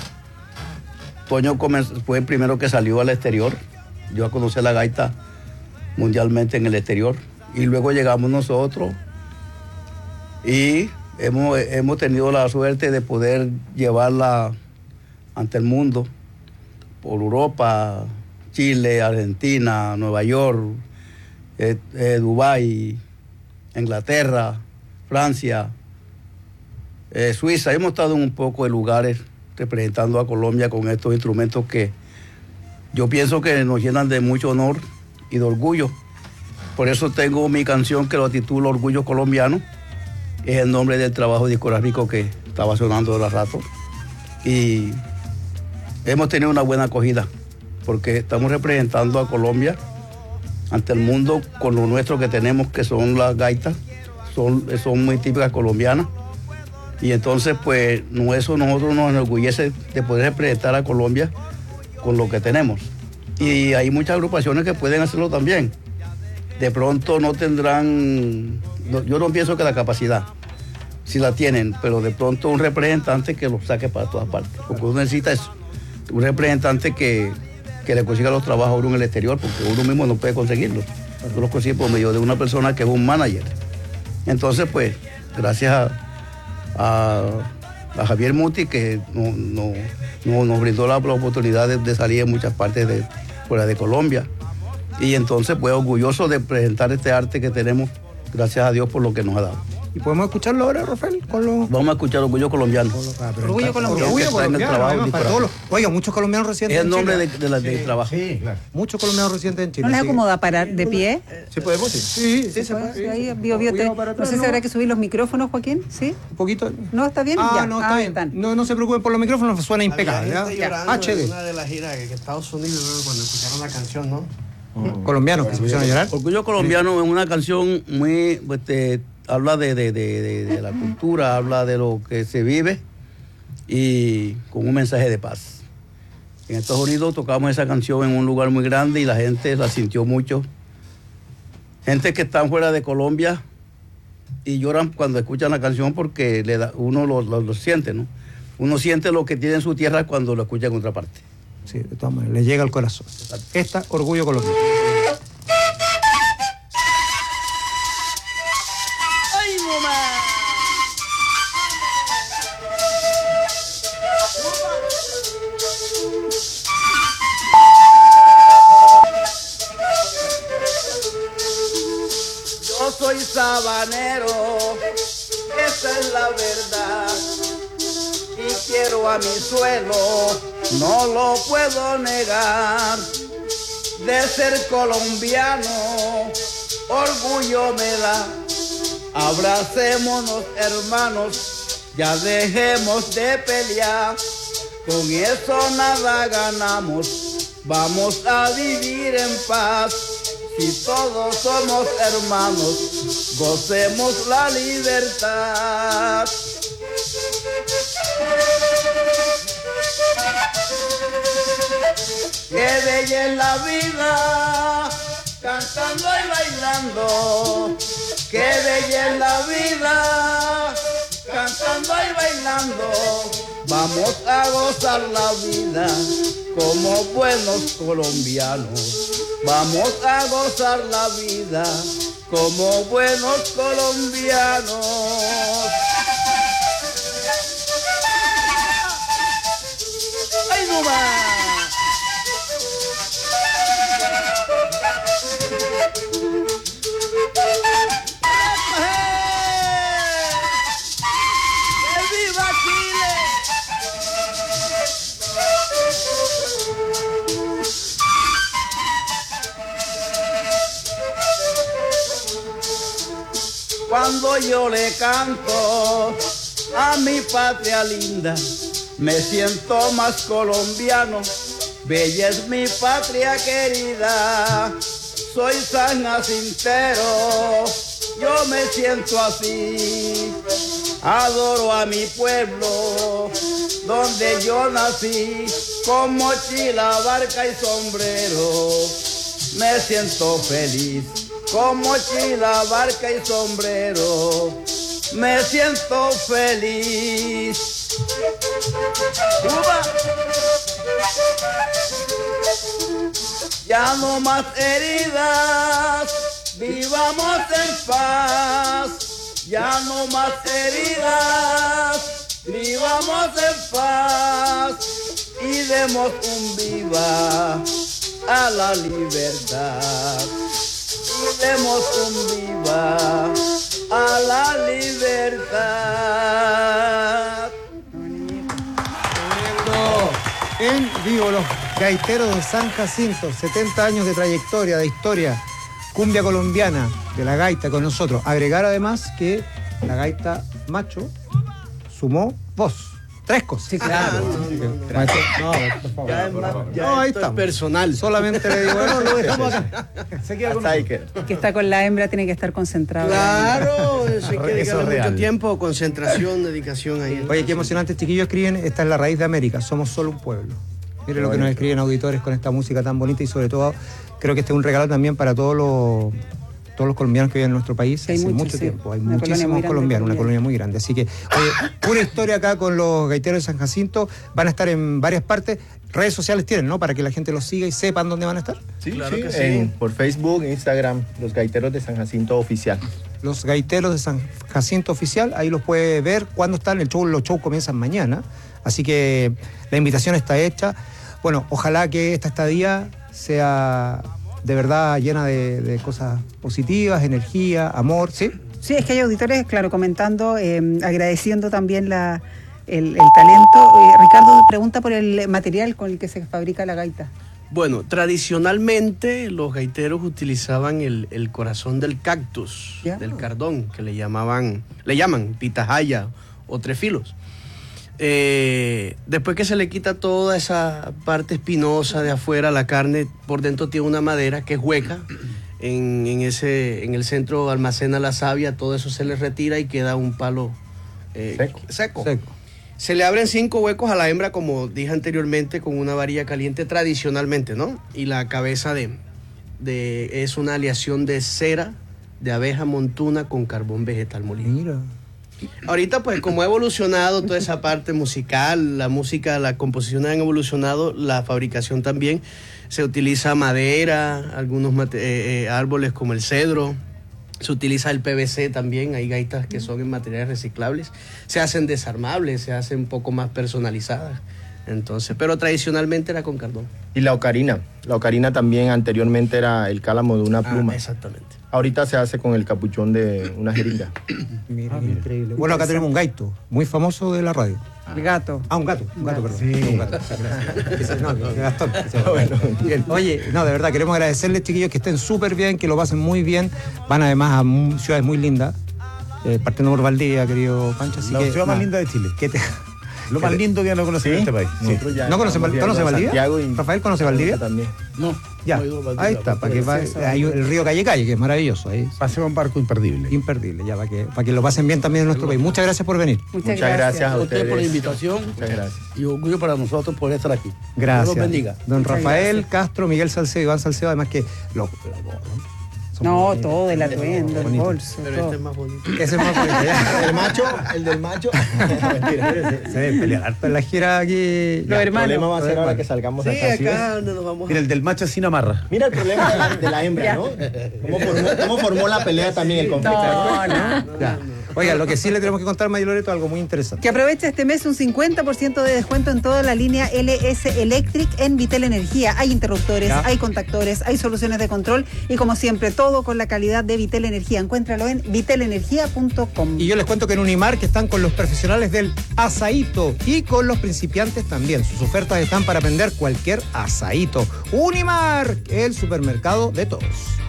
Toño comenzó- fue el primero que salió al exterior. Yo conocí la gaita mundialmente en el exterior. Y luego llegamos nosotros y hemos, hemos tenido la suerte de poder llevarla ante el mundo, por Europa, Chile, Argentina, Nueva York, eh, eh, Dubái, Inglaterra, Francia, eh, Suiza. Hemos estado en un poco de lugares representando a Colombia con estos instrumentos que yo pienso que nos llenan de mucho honor y de orgullo. Por eso tengo mi canción que lo titulo Orgullo Colombiano. Es el nombre del trabajo discográfico que estaba sonando de rato. Y hemos tenido una buena acogida, porque estamos representando a Colombia ante el mundo con lo nuestro que tenemos, que son las gaitas, son, son muy típicas colombianas. Y entonces, pues, no, eso nosotros nos enorgullece de poder representar a Colombia con lo que tenemos. Y hay muchas agrupaciones que pueden hacerlo también. De pronto no tendrán, no, yo no pienso que la capacidad, si la tienen, pero de pronto un representante que los saque para todas partes. Porque uno necesita eso, un representante que, que le consiga los trabajos a uno en el exterior, porque uno mismo no puede conseguirlos. Uno los consigue por medio de una persona que es un manager. Entonces, pues, gracias a, a, a Javier Muti, que no, no, no, nos brindó la, la oportunidad de, de salir en muchas partes de fuera de Colombia. Y entonces, pues, orgulloso de presentar este arte que tenemos, gracias a Dios por lo que nos ha dado. ¿Y podemos escucharlo ahora, Rafael? Con los... Vamos a escuchar Orgullo Colombiano. Orgullo Colombiano. Orgullo Colombiano. Para todos los... Oiga, muchos colombianos residentes en Chile. Es el nombre en de, de, la, de sí, trabajo. Sí, claro. Muchos colombianos residentes en Chile. ¿No les sí. acomoda parar de pie? ¿Sí podemos? Sí, sí, sí, sí se puede. puede. Ahí, bio, bio, te... No sé si habrá que subir los micrófonos, Joaquín. ¿Sí? Un poquito. ¿No está bien? Ah, ya. no, está ah, bien. Están. No, no se preocupen por los micrófonos, suena impecable. ¿Ya? Ya. H D. Una de las giras que Estados Unidos, cuando escucharon la canción, ¿no? Mm. Colombianos que se pusieron a llorar. Orgullo Colombiano es una canción muy, este, habla de, de, de, de, de la cultura, habla de lo que se vive y con un mensaje de paz. En Estados Unidos tocamos esa canción en un lugar muy grande y la gente la sintió mucho. Gente que están fuera de Colombia y lloran cuando escuchan la canción porque le da, uno lo, lo, lo siente, ¿no? Uno siente lo que tiene en su tierra cuando lo escucha en otra parte. Sí, de todas maneras, le llega al corazón. Esta, Orgullo Colombiano. ¡Ay, mamá! Yo soy sabanero, esa es la verdad. Y quiero a mi suelo, no lo puedo negar. De ser colombiano, orgullo me da. Abracémonos, hermanos, ya dejemos de pelear. Con eso nada ganamos, vamos a vivir en paz. Si todos somos hermanos, gocemos la libertad. Qué bella es la vida, cantando y bailando. Qué bella es la vida, cantando y bailando. Vamos a gozar la vida como buenos colombianos. Vamos a gozar la vida como buenos colombianos. ¡Ay, no más! ¡Que viva Chile! Cuando yo le canto a mi patria linda, me siento más colombiano. Bella es mi patria querida, soy San Jacintero, yo me siento así. Adoro a mi pueblo, donde yo nací, con mochila, barca y sombrero. Me siento feliz, con mochila, barca y sombrero. Me siento feliz. ¡Cuba! Ya no más heridas, vivamos en paz. Ya no más heridas, vivamos en paz. Y demos un viva a la libertad. Y demos un viva a la libertad. en vivo los gaiteros de San Jacinto, setenta años de trayectoria, de historia, cumbia colombiana de la gaita con nosotros. Agregar además que la gaita macho sumó voz. Tres cosas. Sí, claro. No, no, por favor. Ya es más, ya No, ahí esto está. es personal. Solamente le digo, no, lo dejamos acá. Se queda con Hasta que... Que está con la hembra, tiene que estar concentrado. Claro, eso hay que Eso es dedicarle real. mucho tiempo, concentración, dedicación ahí. Oye, qué emocionante, chiquillos, escriben, esta es la raíz de América, somos solo un pueblo. Miren lo que nos escriben auditores con esta música tan bonita y sobre todo creo que este es un regalo también para todos los todos los colombianos que viven en nuestro país Hay hace muchos, mucho sí. tiempo. Hay Una colonia muy muchísimos grande colombianos, una colombiana. colonia muy grande. Así que, oye, una historia acá con los gaiteros de San Jacinto. Van a estar en varias partes. Redes sociales tienen, ¿no? Para que la gente los siga y sepan dónde van a estar. Sí, Claro sí, que sí. en- por Facebook, Instagram, Los Gaiteros de San Jacinto Oficial. Los gaiteros de San Jacinto Oficial, ahí los puede ver cuándo están. El show, los shows comienzan mañana. Así que la invitación está hecha. Bueno, ojalá que esta estadía sea de verdad llena de, de cosas positivas, energía, amor, ¿sí? Sí, es que hay auditores, claro, comentando, eh, agradeciendo también la, el, el talento. Eh, Ricardo pregunta por el material con el que se fabrica la gaita. Bueno, tradicionalmente los gaiteros utilizaban el, el corazón del cactus, Ya. del cardón, que le llamaban, le llaman pitahaya o tres filos. Eh, después que se le quita toda esa parte espinosa de afuera, la carne por dentro tiene una madera que es hueca. En, en, ese, en el centro almacena la savia, todo eso se le retira y queda un palo eh, Seco. seco. Seco. Se le abren cinco huecos a la hembra, como dije anteriormente, con una varilla caliente tradicionalmente, ¿no? Y la cabeza de, de es una aleación de cera de abeja montuna con carbón vegetal molido. Mira. Ahorita, pues, como ha evolucionado toda esa parte musical, la música, la composición han evolucionado, la fabricación también. Se utiliza madera, algunos mate- eh, eh, árboles como el cedro. Se utiliza el P V C también, hay gaitas que son en materiales reciclables. Se hacen desarmables, se hacen un poco más personalizadas. Entonces, pero tradicionalmente era con cardón. Y la ocarina. La ocarina también anteriormente era el cálamo de una pluma. Ah, exactamente. Ahorita se hace con el capuchón de una jeringa. Mira, increíble. Bueno, acá tenemos un gaito, muy famoso de la radio. El gato. Ah, un gato, un gato, perdón. Sí. Un gato. Gracias. No, no, Gastón. Bien. Oye, no, de verdad, queremos agradecerles, chiquillos, que estén súper bien, que lo pasen muy bien. Van además a mu- ciudades muy lindas, eh, partiendo por Valdivia, querido Pancho. Así La que, ciudad más nada, linda de Chile. que te- Lo más lindo que no conocer en este país. Sí. Nosotros ya ¿No conoce, estamos Val- ¿conoce viendo Valdivia? Santiago y- ¿Rafael conoce Valdivia? También. No. Ya, no he ido a Valdivia, ahí está, para que va, pero- hay el río Calle Calle, que es maravilloso. Ahí. Paseo en barco imperdible. Imperdible, ya, para que, para que lo pasen bien también en nuestro país. Muchas gracias por venir. Muchas, Muchas gracias a A usted ustedes. por la invitación. Muchas gracias. Y orgullo para nosotros por estar aquí. Gracias. Dios los bendiga. Don Muchas Rafael gracias. Castro, Miguel Salcedo, Iván Salcedo, además que lo, No, todo, el atuendo, el Bonito. bolso, Pero todo. este es más bonito. ese es más bonito. ya. El macho, el del macho. Mentira. Se, se debe pelear harto en la gira aquí. Los Ya, El hermanos. problema va a ser Los ahora hermanos. que salgamos Sí, acá. ¿sí ves? acá donde nos vamos Mira, a... el del macho sin amarra. Mira el problema de la, de la hembra, ¿no? ¿Cómo formó, cómo formó la pelea también el conflicto? No, no. Ya. Oiga, lo que sí le tenemos que contar a María Loreto algo muy interesante. Que aprovecha este mes un cincuenta por ciento de descuento en toda la línea L S Electric en Vitel Energía. Hay interruptores, Ya. hay contactores, hay soluciones de control y como siempre todo con la calidad de Vitel Energía. Encuéntralo en vitel energía punto com. Y yo les cuento que en Unimar que están con los profesionales del asaíto y con los principiantes también. Sus ofertas están para aprender cualquier asaíto. Unimar, el supermercado de todos.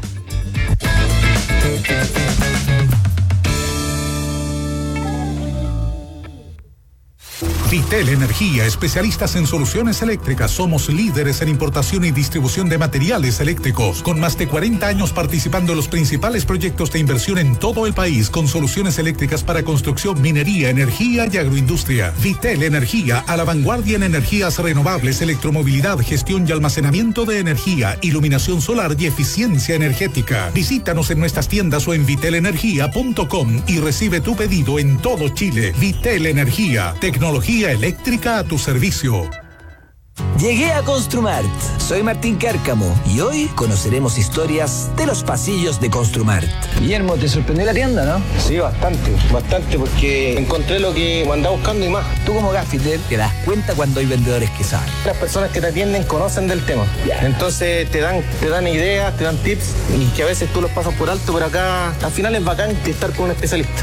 Vitel Energía, especialistas en soluciones eléctricas. Somos líderes en importación y distribución de materiales eléctricos, con más de cuarenta años participando en los principales proyectos de inversión en todo el país, con soluciones eléctricas para construcción, minería, energía y agroindustria. Vitel Energía, a la vanguardia en energías renovables, electromovilidad, gestión y almacenamiento de energía, iluminación solar y eficiencia energética. Visítanos en nuestras tiendas o en vitel energía punto com y recibe tu pedido en todo Chile. Vitel Energía, tecnología eléctrica a tu servicio. Llegué a Construmart. Soy Martín Cárcamo y hoy conoceremos historias de los pasillos de Construmart. Guillermo, ¿te sorprendió la tienda, no? Sí, bastante, bastante, porque encontré lo que andaba buscando y más. Tú como gaffiter te das cuenta cuando hay vendedores que saben. Las personas que te atienden conocen del tema. Entonces te dan, te dan ideas, te dan tips y que a veces tú los pasas por alto, pero acá al final es bacán estar con un especialista.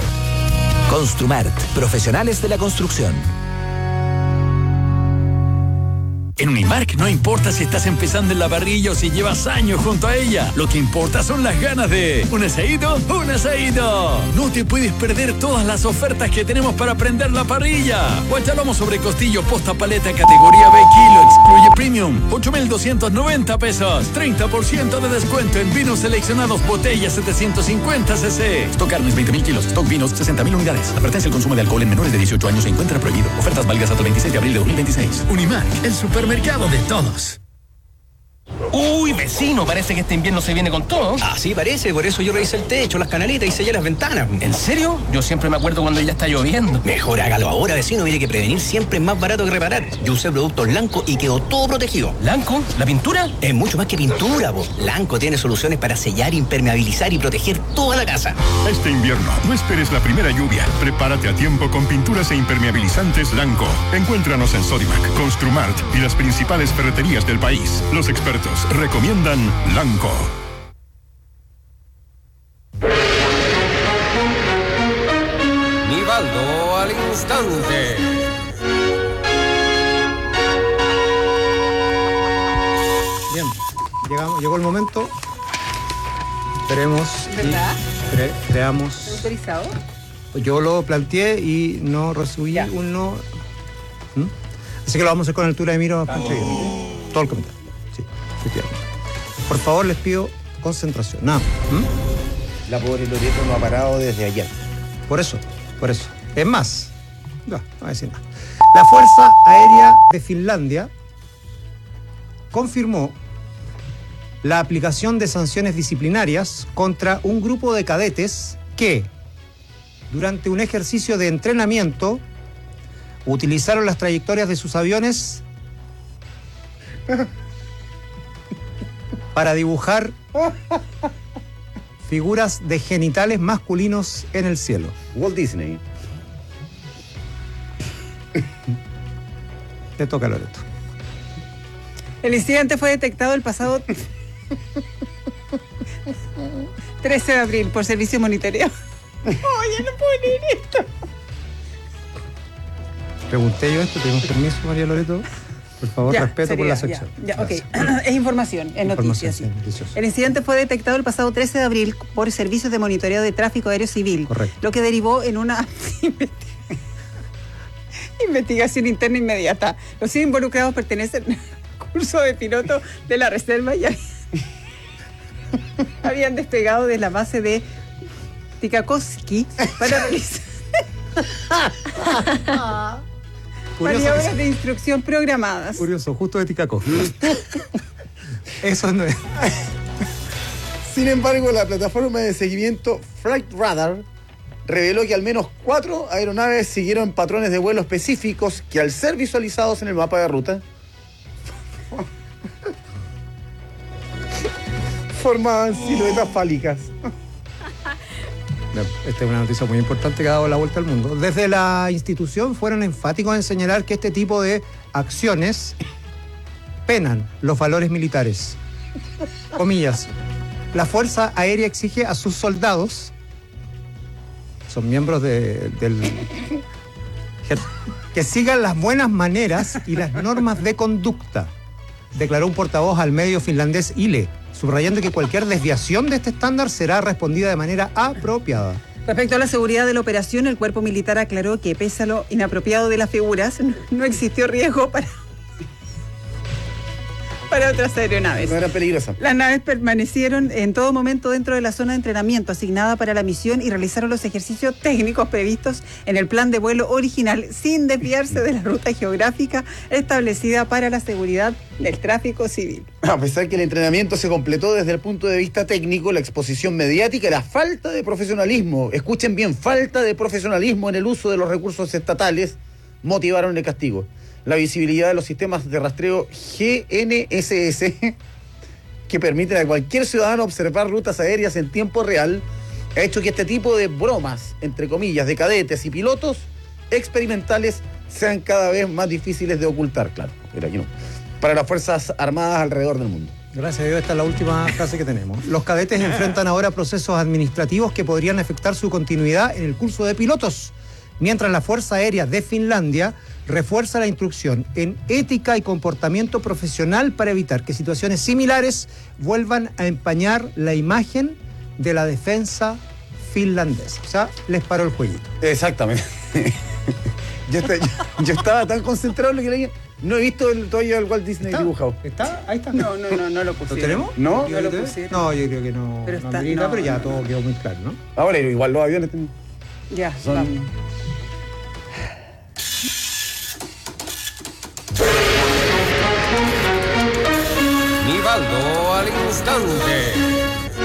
Construmart, profesionales de la construcción. En Unimark no importa si estás empezando en la parrilla o si llevas años junto a ella. Lo que importa son las ganas de un asadito, un asadito. No te puedes perder todas las ofertas que tenemos para prender la parrilla. Guachalomo sobre costillo posta paleta categoría B kilo, excluye premium, ocho mil doscientos noventa pesos. treinta por ciento de descuento en vinos seleccionados botella setecientos cincuenta centilitros. Stock Armes veinte mil kilos, stock vinos sesenta mil unidades. Advertencia: el consumo de alcohol en menores de dieciocho años se encuentra prohibido. Ofertas válidas hasta el veintiséis de abril de dos mil veintiséis. Unimark, el supermercado de todos. Uy, vecino, parece que este invierno se viene con todo. Así parece, por eso yo revisé el techo, las canaletas y sellé las ventanas. ¿En serio? Yo siempre me acuerdo cuando ya está lloviendo. Mejor hágalo ahora, vecino. Mire que prevenir siempre es más barato que reparar. Yo usé productos Lanco y quedó todo protegido. ¿Lanco? ¿La pintura? Es mucho más que pintura, vos. Lanco tiene soluciones para sellar, impermeabilizar y proteger toda la casa. Este invierno, no esperes la primera lluvia. Prepárate a tiempo con pinturas e impermeabilizantes Lanco. Encuéntranos en Sodimac, Construmart y las principales ferreterías del país. Los expertos recomiendan Lanco. Nivaldo al instante. Bien, llegamos, llegó el momento. Esperemos. ¿Verdad? Y cre- creamos. ¿Autorizado? Yo lo planteé y no recibí un no. ¿Mm? Así que lo vamos a hacer con altura de miro. Todo el comentario. Sí, efectivamente. Por favor, les pido concentración. Nada. ¿Mm? La pobre Loreto no ha parado desde ayer. Por eso, por eso. Es más, no, no voy a decir nada. La Fuerza Aérea de Finlandia confirmó la aplicación de sanciones disciplinarias contra un grupo de cadetes que, durante un ejercicio de entrenamiento, utilizaron las trayectorias de sus aviones para dibujar figuras de genitales masculinos en el cielo. Walt Disney. Te toca, Loreto. El incidente fue detectado el pasado trece de abril por servicio de monitoreo. Oye, no puedo leer esto. Pregunté yo esto, ¿tenemos permiso, María Loreto? Por favor, Ya, respeto sería, por la ya, sección. ya, ok. Gracias. Es información, es Información, noticia, sí. sí, delicioso. El incidente fue detectado el pasado trece de abril por servicios de monitoreo de tráfico aéreo civil, Correcto. lo que derivó en una investigación interna inmediata. Los involucrados pertenecen al curso de piloto de la reserva y habían, habían despegado de la base de Tikakovsky para realizar Curioso maniobras que- de instrucción programadas. Curioso, justo de Tikakovsky. Eso no es. Sin embargo, la plataforma de seguimiento Flight Radar reveló que al menos cuatro aeronaves siguieron patrones de vuelo específicos que, al ser visualizados en el mapa de ruta, formaban siluetas fálicas. Esta es una noticia muy importante que ha dado la vuelta al mundo. Desde la institución fueron enfáticos en señalar que este tipo de acciones penan los valores militares. Comillas. La Fuerza Aérea exige a sus soldados, son miembros de- del que sigan las buenas maneras y las normas de conducta, declaró un portavoz al medio finlandés Yle, subrayando que cualquier desviación de este estándar será respondida de manera apropiada. Respecto a la seguridad de la operación, el cuerpo militar aclaró que, pese a lo inapropiado de las figuras, no- no existió riesgo para, para otras aeronaves. No era peligrosa. Las naves permanecieron en todo momento dentro de la zona de entrenamiento asignada para la misión y realizaron los ejercicios técnicos previstos en el plan de vuelo original sin desviarse de la ruta geográfica establecida para la seguridad del tráfico civil. A pesar que el entrenamiento se completó desde el punto de vista técnico, la exposición mediática y la falta de profesionalismo, escuchen bien, falta de profesionalismo en el uso de los recursos estatales, motivaron el castigo. La visibilidad de los sistemas de rastreo G N S S, que permiten a cualquier ciudadano observar rutas aéreas en tiempo real, ha hecho que este tipo de bromas, entre comillas, de cadetes y pilotos experimentales sean cada vez más difíciles de ocultar, claro, pero aquí no, para las Fuerzas Armadas alrededor del mundo. Gracias a Dios, esta es la última frase que tenemos. Los cadetes enfrentan ahora procesos administrativos que podrían afectar su continuidad en el curso de pilotos, mientras la Fuerza Aérea de Finlandia refuerza la instrucción en ética y comportamiento profesional para evitar que situaciones similares vuelvan a empañar la imagen de la defensa finlandesa. O sea, les paró el jueguito. Exactamente. yo, está, yo, yo estaba tan concentrado en lo que leía. No he visto el, todavía el Walt Disney ¿Está? dibujado. ¿Está? Ahí está. No, no, no, no lo pusieron. ¿Lo tenemos? ¿No? No lo pusieron. No, yo creo que no. Pero, no está, amerita, no, pero ya no, todo no. quedó muy claro, ¿no? Ahora, igual los aviones tienen- Ya, son... vamos. Nivaldo al instante.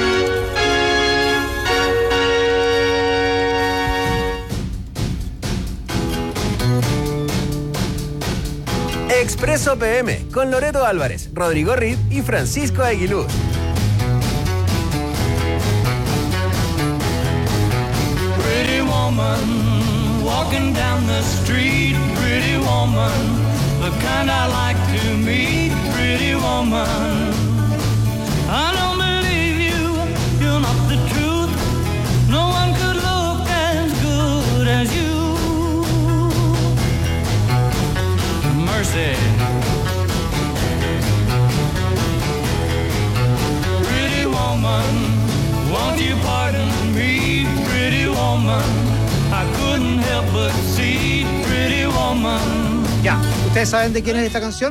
Expreso P M con Loreto Álvarez, Rodrigo Reed y Francisco Aguiluz. Pretty woman, walking down the street, pretty woman, the kind I like to meet, pretty woman. I don't believe you, you're not the truth, no one could look as good as you. Mercy. Pretty woman, won't you pardon me, pretty woman, I couldn't help but see, pretty woman. Ya, ¿ustedes saben de quién es esta canción?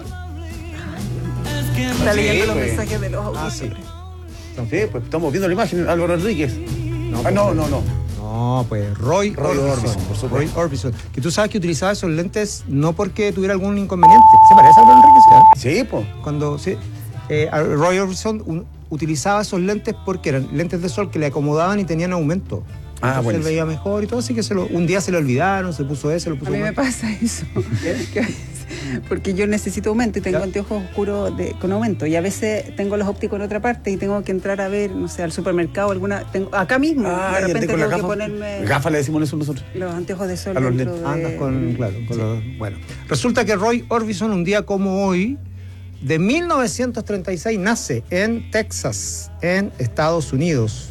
Está leyendo Sí, los pues. mensajes de los Ah, auditores. sí. Sí, pues estamos viendo la imagen, Álvaro Enríquez. No, ah, no, no, no. No, pues Roy, Roy Orbison, Orbison, por supuesto. Roy Orbison. Que tú sabes que utilizaba esos lentes no porque tuviera algún inconveniente. ¿Se parece a Álvaro Enríquez? Sí, pues. Cuando, sí. Eh, a Roy Orbison un- utilizaba esos lentes porque eran lentes de sol que le acomodaban y tenían aumento. Ah, Entonces bueno. él veía mejor y todo, así que se lo, un día se lo olvidaron, se puso ese, lo puso A mí me otro. pasa eso. Que- Porque yo necesito aumento y tengo ¿Ya? anteojos oscuros de, con aumento. Y a veces tengo los ópticos en otra parte y tengo que entrar a ver, no sé, al supermercado, alguna. Tengo, acá mismo, Ah, de ya repente tengo la tengo que gafa. ponerme Gafas le decimos eso nosotros. los anteojos de sol A los dentro lentes. de. Andas con, claro, con los- bueno. Resulta que Roy Orbison, un día como hoy, de mil novecientos treinta y seis, nace en Texas, en Estados Unidos.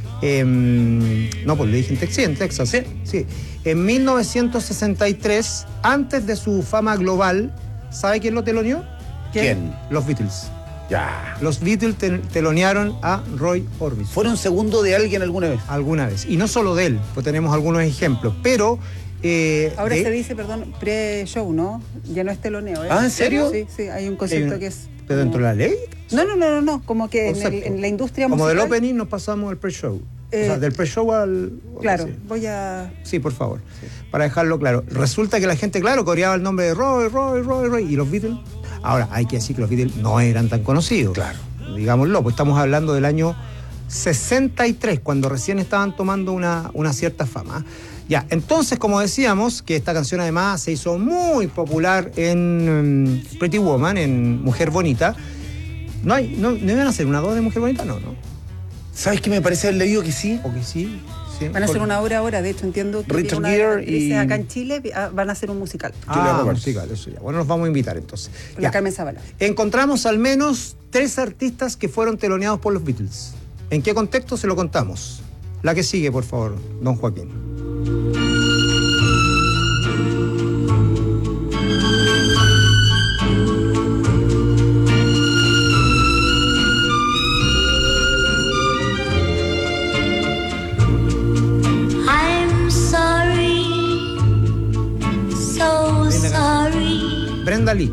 Em, no, pues le dije en Texas, sí, en Texas. Sí. sí. En mil novecientos sesenta y tres, antes de su fama global, ¿sabe quién lo teloneó? ¿Quién? Los Beatles. Ya. Los Beatles te- telonearon a Roy Orbison. ¿Fueron segundo de alguien alguna vez? Alguna vez. Y no solo de él, pues tenemos algunos ejemplos. Pero. eh, Ahora de- se dice, perdón, pre-show, ¿no? Ya no es teloneo, ¿eh? Ah, ¿en serio? Sí, sí, hay un concepto Hay un- que es. ¿Pero dentro de la ley? No, no, no, no, no, como que en, el- Concepto. en la industria Como musical. del opening nos pasamos al pre-show. Eh, o sea, del pre-show al... Claro, Sí. voy a. Sí, por favor. Para dejarlo claro. Resulta que la gente, claro, coreaba el nombre de Roy, Roy, Roy, Roy. ¿Y los Beatles? Ahora, hay que decir que los Beatles no eran tan conocidos. Claro. Digámoslo, pues estamos hablando del año sesenta y tres, cuando recién estaban tomando una, una cierta fama. Ya, entonces, como decíamos, que esta canción además se hizo muy popular en um, Pretty Woman, en Mujer Bonita. ¿No, hay, no, ¿no iban a hacer una dos de Mujer Bonita? No, no. ¿Sabes qué me parece haber leído que sí? ¿O que sí? Sí. Van a hacer una obra ahora, de hecho, entiendo que Richard una de Gere las actrices y- acá en Chile ah, van a hacer un musical. Julia Ah, Roberts. musical, eso ya. Bueno, nos vamos a invitar entonces. Con Ya. la Carmen Zavala. Encontramos al menos tres artistas que fueron teloneados por los Beatles. ¿En qué contexto se lo contamos? La que sigue, por favor, don Joaquín. I'm sorry, so sorry. Brenda Lee.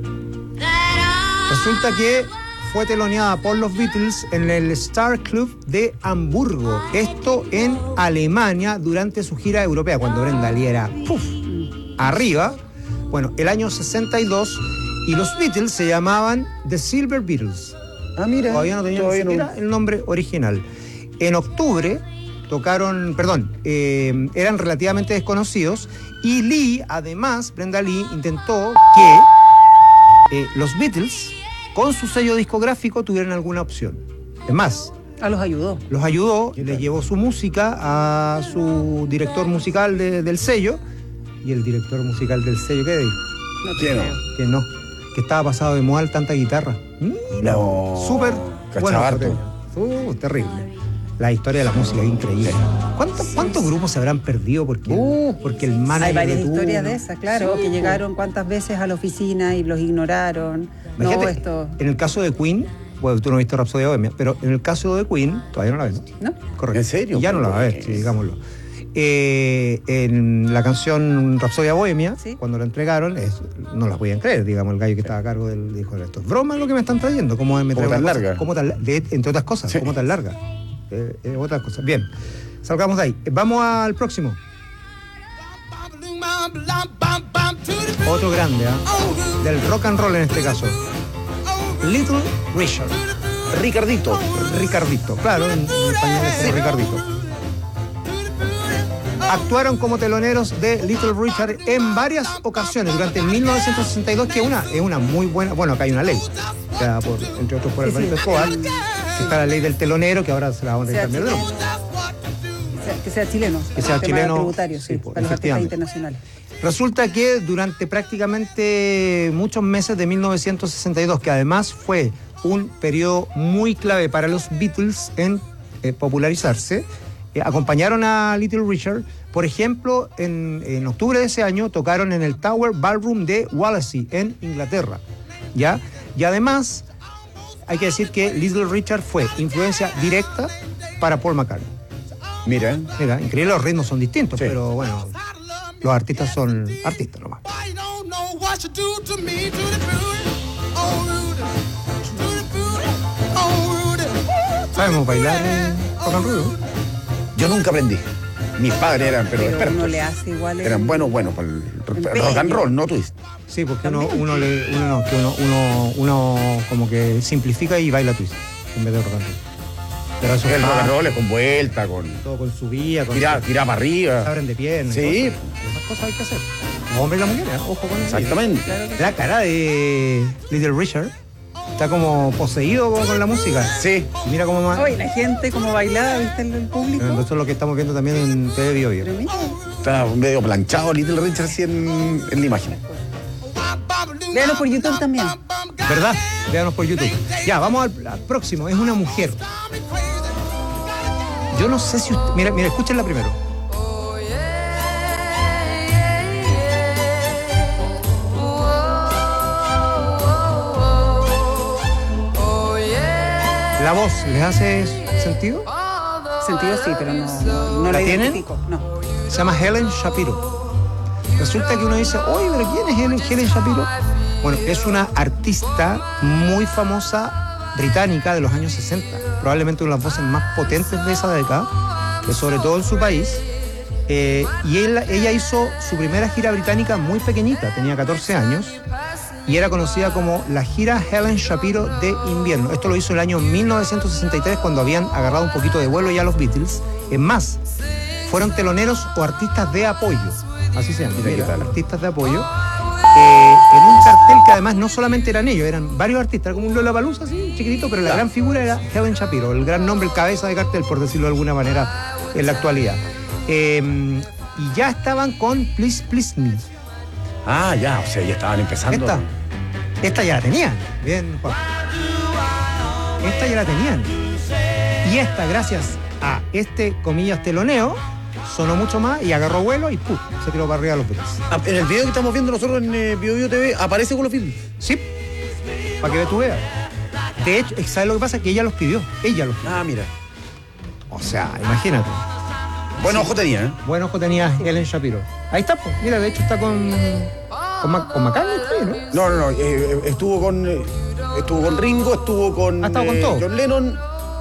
Resulta que fue teloneada por los Beatles en el Star Club de Hamburgo. Esto en Alemania durante su gira europea, cuando Brenda Lee era ¡puf! Arriba. Bueno, el año sesenta y dos, y los Beatles se llamaban The Silver Beatles. Ah, mira. Todavía no tenían ni todavía no. siquiera el nombre original. En octubre tocaron, perdón, eh, eran relativamente desconocidos, y Lee, además, Brenda Lee, intentó que eh, los Beatles, con su sello discográfico, tuvieran alguna opción. Es más, Ah, los ayudó. los ayudó, les llevó su música a su director musical de- del sello, y el director musical del sello, ¿qué dijo? No te ¿Qué no? creo. Que no, que estaba pasado de moda tanta guitarra. Mira, No. súper bueno. Cachabarto. Uh, terrible. La historia de la música es increíble. ¿Cuántos, cuántos grupos se habrán perdido porque, uh, porque el manager hay varias detuvo, historias ¿no? de esas, claro, Sí, que llegaron cuántas veces a la oficina y los ignoraron. No, Imagínate, esto... En el caso de Queen, bueno, tú no viste Rhapsody Bohemia, pero en el caso de Queen, todavía no la ves. ¿No? Correcto. ¿En serio? Y ya no la va a ver, sí, digámoslo. Eh, en la canción Rhapsody Bohemia, ¿sí? Cuando la entregaron, es, no la podían creer, digamos, el gallo que estaba a cargo del dijo, esto es broma lo que me están trayendo, ¿cómo me ¿Cómo tan larga? ¿Cómo tan, de, entre otras cosas, sí. ¿Cómo tan larga? Eh, eh, otras cosas. Bien, salgamos de ahí. Vamos al próximo. Otro grande, ¿eh? Del rock and roll en este caso. Little Richard. Ricardito. Ricardito, claro, en, en español es como Ricardito. Actuaron como teloneros de Little Richard en varias ocasiones durante mil novecientos sesenta y dos, que una, es una muy buena... Bueno, acá hay una ley, creada por, entre otros por el Alvarito Escobar, que está la ley del telonero, que ahora se la vamos a cambiar de nombre. Que sea chileno. Que sea chileno. Tributario, sí, sí, para los artistas internacionales. Resulta que durante prácticamente muchos meses de mil novecientos sesenta y dos, que además fue un periodo muy clave para los Beatles en eh, popularizarse, eh, acompañaron a Little Richard. Por ejemplo, en, en octubre de ese año tocaron en el Tower Ballroom de Wallasey, en Inglaterra, ¿ya? Y además, hay que decir que Little Richard fue influencia directa para Paul McCartney. Mira. Mira, increíble, los ritmos son distintos, sí. Pero bueno, los artistas son artistas nomás. ¿Sabemos bailar rock and roll? Yo nunca aprendí. Mis padres eran, pero, pero expertos. Uno le hace igual eran buenos, buenos para el, el rock and roll, no twist. Sí, porque uno, uno, le, uno, no, que uno, uno, uno como que simplifica y baila twist en vez de rock and roll. Pero eso el rock and roll es con vuelta, con todo con subida, con tirar tira para arriba. Se abren de piernas. Sí. Esas cosas hay que hacer. Los hombres y las mujeres, ojo con eso. Exactamente. Claro la cara de Little Richard está como poseído con la música. Sí. Y mira cómo más. Oye, la gente como bailaba, ¿viste el público? Eso es lo que estamos viendo también en T V Bio Bio. Está medio planchado Little Richard así en, en la imagen. Véanos por YouTube también. ¿Verdad? Véanos por YouTube. Ya, vamos al, al próximo. Es una mujer. Yo no sé si usted... Mira, mira, escúchenla primero. ¿La voz les hace sentido? Sentido sí, pero no, no, no ¿La la tienen? identifico. No. Se llama Helen Shapiro. Resulta que uno dice, oye, pero ¿quién es Helen, Helen Shapiro? Bueno, es una artista muy famosa británica de los años sesenta. Probablemente una de las voces más potentes de esa década, que sobre todo en su país. Eh, y él, ella hizo su primera gira británica muy pequeñita, tenía catorce años, y era conocida como la gira Helen Shapiro de invierno. Esto lo hizo el año mil novecientos sesenta y tres, cuando habían agarrado un poquito de vuelo ya los Beatles. Es más, fueron teloneros o artistas de apoyo, así se llama, mira, artistas de apoyo, eh, en un cartel que además no solamente eran ellos, eran varios artistas, era como un Lollapalooza así, chiquitito, pero la gran figura era Helen Shapiro, el gran nombre, el cabeza de cartel, por decirlo de alguna manera, en la actualidad. Eh, y ya estaban con Please Please Me. Ah, ya, o sea, ya estaban empezando. Esta, esta ya la tenían, bien, Juan. Esta ya la tenían. Y esta, gracias a este, comillas, teloneo, sonó mucho más y agarró vuelo y ¡pum! Se tiró para arriba a los Beatles. En el video que estamos viendo nosotros en eh, Bio Bio T V, ¿aparece con los Beatles? Sí, para que tú veas. De hecho, ¿sabes lo que pasa? Que ella los pidió, ella los pidió. Ah, mira. O sea, imagínate. Buen ojo tenía, ¿eh? Buen ojo tenía Helen Shapiro. Ahí está, pues. Mira, de hecho está con... Con, Ma, con McCartney, ¿no? No, no, no. Eh, estuvo con... Eh, estuvo con Ringo, estuvo con... Ha estado con eh, todo. John Lennon.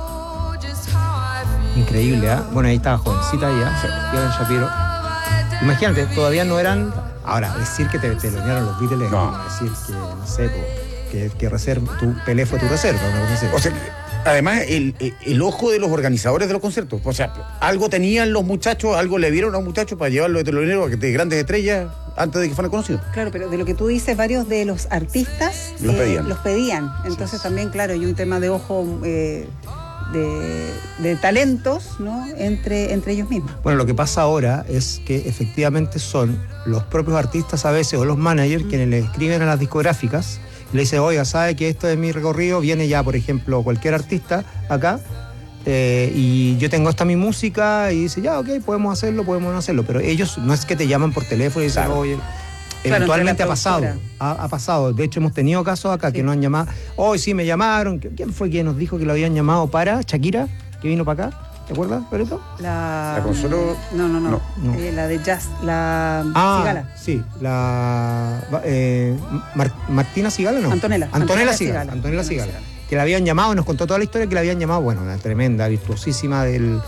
Increíble, ¿ah? ¿eh? Bueno, ahí estaba jovencita ya, sí. Helen Shapiro. Imagínate, todavía no eran... Ahora, decir que te telonearon los Beatles, no. Decir que, no sé, que, que reserva, tu Pelé fue tu reserva, no sé. O sea, además, el, el, el ojo de los organizadores de los conciertos. O sea, algo tenían los muchachos, algo le vieron a los muchachos para llevarlo de telonero de grandes estrellas antes de que fueran conocidos. Claro, pero de lo que tú dices, varios de los artistas los eh, pedían. Los pedían. Entonces sí. También, claro, hay un tema de ojo... Eh, De, de talentos, ¿no? entre, entre ellos mismos. Bueno, lo que pasa ahora es que efectivamente son los propios artistas a veces o los managers mm. quienes le escriben a las discográficas y le dicen, oiga, ¿sabe que esto es mi recorrido? Viene ya, por ejemplo, cualquier artista acá Eh, y yo tengo esta mi música y dice, ya, ok, podemos hacerlo, podemos no hacerlo. Pero ellos no es que te llaman por teléfono y dicen, Claro. oye, Claro, eventualmente entre ha la pasado, productora. ha, ha pasado. De hecho, hemos tenido casos acá que nos han llamado, hoy sí me llamaron. ¿Quién fue quien nos dijo que lo habían llamado para Shakira, que vino para acá? ¿Te acuerdas, Loreto? La, ¿La Consuelo? No, no, no. No, no. Eh, la de jazz, la Ah, Cigala. sí, la eh, Mar- Martina Cigala, ¿no? Antonella. Antonella Antonella Cigala. Cigala. Antonella Cigala. Que la habían llamado, nos contó toda la historia que la habían llamado, bueno, una tremenda, virtuosísima del,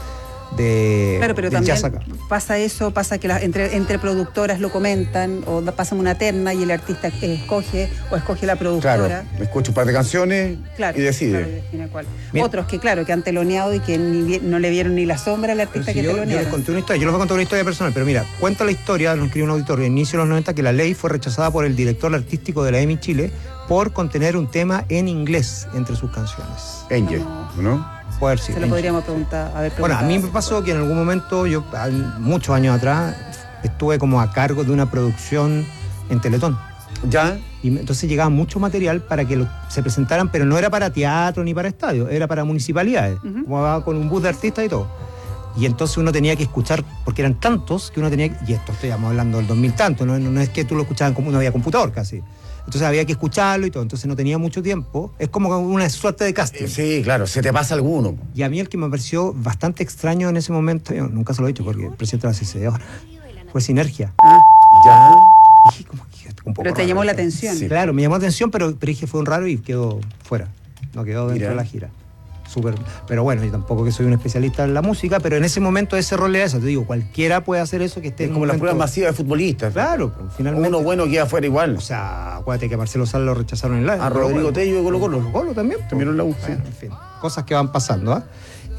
de, Claro, pero del también jazz acá. pasa eso, pasa que las- entre, entre productoras lo comentan, o da- pasan una terna y el artista escoge, o escoge la productora. Claro, escucha un par de canciones Claro, y decide. claro, define cuál. Bien. Otros que, claro, que han teloneado y que ni vi- no le vieron ni la sombra al artista Pero si que yo, yo les telonearon. conté una historia, yo les voy a contar una historia personal, pero mira, cuenta la historia, nos escribió un auditorio, en inicio de los noventa, que la ley fue rechazada por el director artístico de la E M I Chile por contener un tema en inglés entre sus canciones. Angel, ¿no? Puede haber sido. Se lo podríamos preguntar, a ver, Bueno, a mí me pasó que en algún momento, yo, hay muchos años atrás, estuve como a cargo de una producción en Teletón. ¿Ya? Y me- entonces llegaba mucho material para que lo- se presentaran, pero no era para teatro ni para estadio, era para municipalidades, como va con un bus de artistas y todo. Y entonces uno tenía que escuchar, porque eran tantos que uno tenía que, y esto estamos hablando del dos mil tanto, no, no es que tú lo escuchabas como no había computador casi. Entonces había que escucharlo y todo, entonces no tenía mucho tiempo. Es como una suerte de casting. Sí, claro, se te pasa alguno. Y a mí el que me pareció bastante extraño en ese momento, yo nunca se lo he dicho porque el presidente de la C C D ahora, fue Sinergia. Ya. Dije, como que un poco Pero te raro llamó la esto. atención. Sí, claro, me llamó la atención, pero, pero dije fue un raro y quedó fuera. No quedó dentro Mira. de la gira. Súper. Pero bueno, yo tampoco que soy un especialista en la música, pero en ese momento ese rol era eso. Te digo, cualquiera puede hacer eso que esté Es en como un las momento- pruebas masivas de futbolistas. Claro, pero finalmente. Uno bueno queda afuera igual. O sea, acuérdate que a Marcelo Sala lo rechazaron en la. A Rodrigo Tello de Colo Colo. Colo Colo también. También en la U. sí. Bueno, en fin, cosas que van pasando. ¿ah?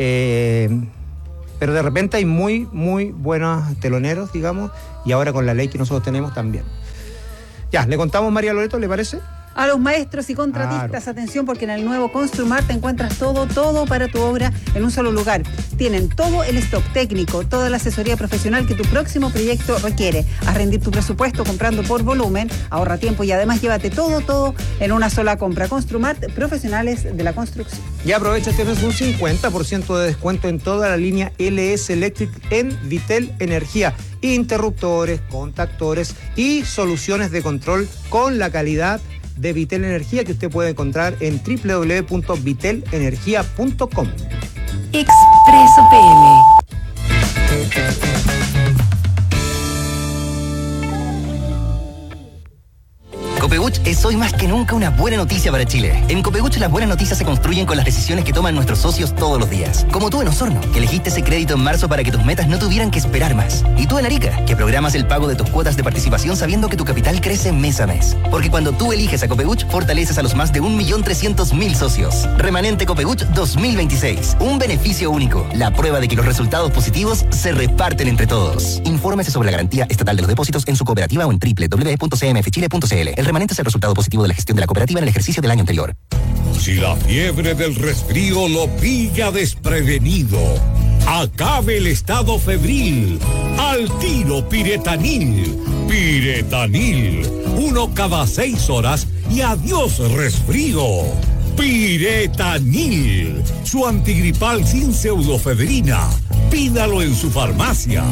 Eh, pero de repente hay muy, muy buenos teloneros, digamos, y ahora con la ley que nosotros tenemos también. Ya, le contamos María Loreto, ¿le parece? A los maestros y contratistas, Claro. atención, porque en el nuevo Construmart te encuentras todo, todo para tu obra en un solo lugar. Tienen todo el stock técnico, toda la asesoría profesional que tu próximo proyecto requiere. Haz rendir tu presupuesto comprando por volumen, ahorra tiempo y además llévate todo, todo en una sola compra. Construmart, profesionales de la construcción. Y aprovecha, tienes un cincuenta por ciento de descuento en toda la línea L S Electric en Vitel Energía. Interruptores, contactores y soluciones de control con la calidad de Vitel Energía que usted puede encontrar en doble u doble u doble u punto vitel energía punto com. Expreso P M. Copebuch es hoy más que nunca una buena noticia para Chile. En Copebuch las buenas noticias se construyen con las decisiones que toman nuestros socios todos los días. Como tú en Osorno, que elegiste ese crédito en marzo para que tus metas no tuvieran que esperar más. Y tú en Arica, que programas el pago de tus cuotas de participación sabiendo que tu capital crece mes a mes. Porque cuando tú eliges a Copebuch, fortaleces a los más de un millón trescientos mil socios. Remanente Copebuch dos mil veintiséis. Un beneficio único. La prueba de que los resultados positivos se reparten entre todos. Infórmese sobre la garantía estatal de los depósitos en su cooperativa o en doble u doble u doble u punto c m f chile punto c l. El remanente es el resultado positivo de la gestión de la cooperativa en el ejercicio del año anterior. Si la fiebre del resfrío lo pilla desprevenido, acabe el estado febril. Al tiro Piretanil. Piretanil. Uno cada seis horas y adiós resfrío. Piretanil. Su antigripal sin pseudofedrina. Pídalo en su farmacia.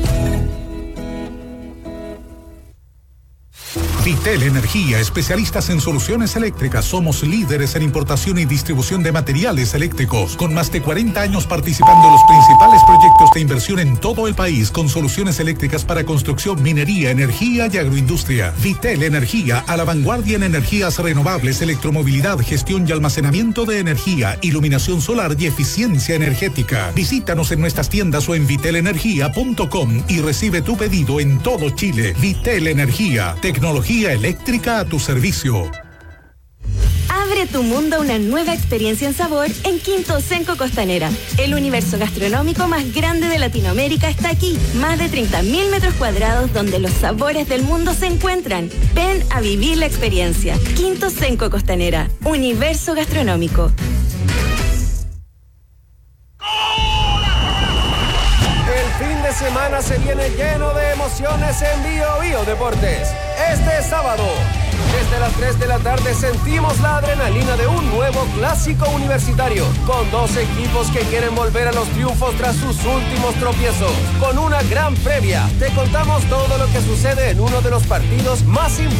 Vitel Energía, especialistas en soluciones eléctricas. Somos líderes en importación y distribución de materiales eléctricos, con más de cuarenta años participando en los principales proyectos de inversión en todo el país, con soluciones eléctricas para construcción, minería, energía y agroindustria. Vitel Energía, a la vanguardia en energías renovables, electromovilidad, gestión y almacenamiento de energía, iluminación solar y eficiencia energética. Visítanos en nuestras tiendas o en vitel energía punto com y recibe tu pedido en todo Chile. Vitel Energía, tecnología eléctrica a tu servicio. Abre tu mundo a una nueva experiencia en sabor en Quinto Senco Costanera. El universo gastronómico más grande de Latinoamérica está aquí. Más de treinta mil metros cuadrados donde los sabores del mundo se encuentran. Ven a vivir la experiencia. Quinto Senco Costanera. Universo gastronómico. El fin de semana se viene lleno de emociones en Bio Bio Deportes. Este sábado, desde las las tres de la tarde sentimos la adrenalina de un nuevo clásico universitario, con dos equipos que quieren volver a los triunfos tras sus últimos tropiezos. Con una gran previa, te contamos todo lo que sucede en uno de los partidos más importantes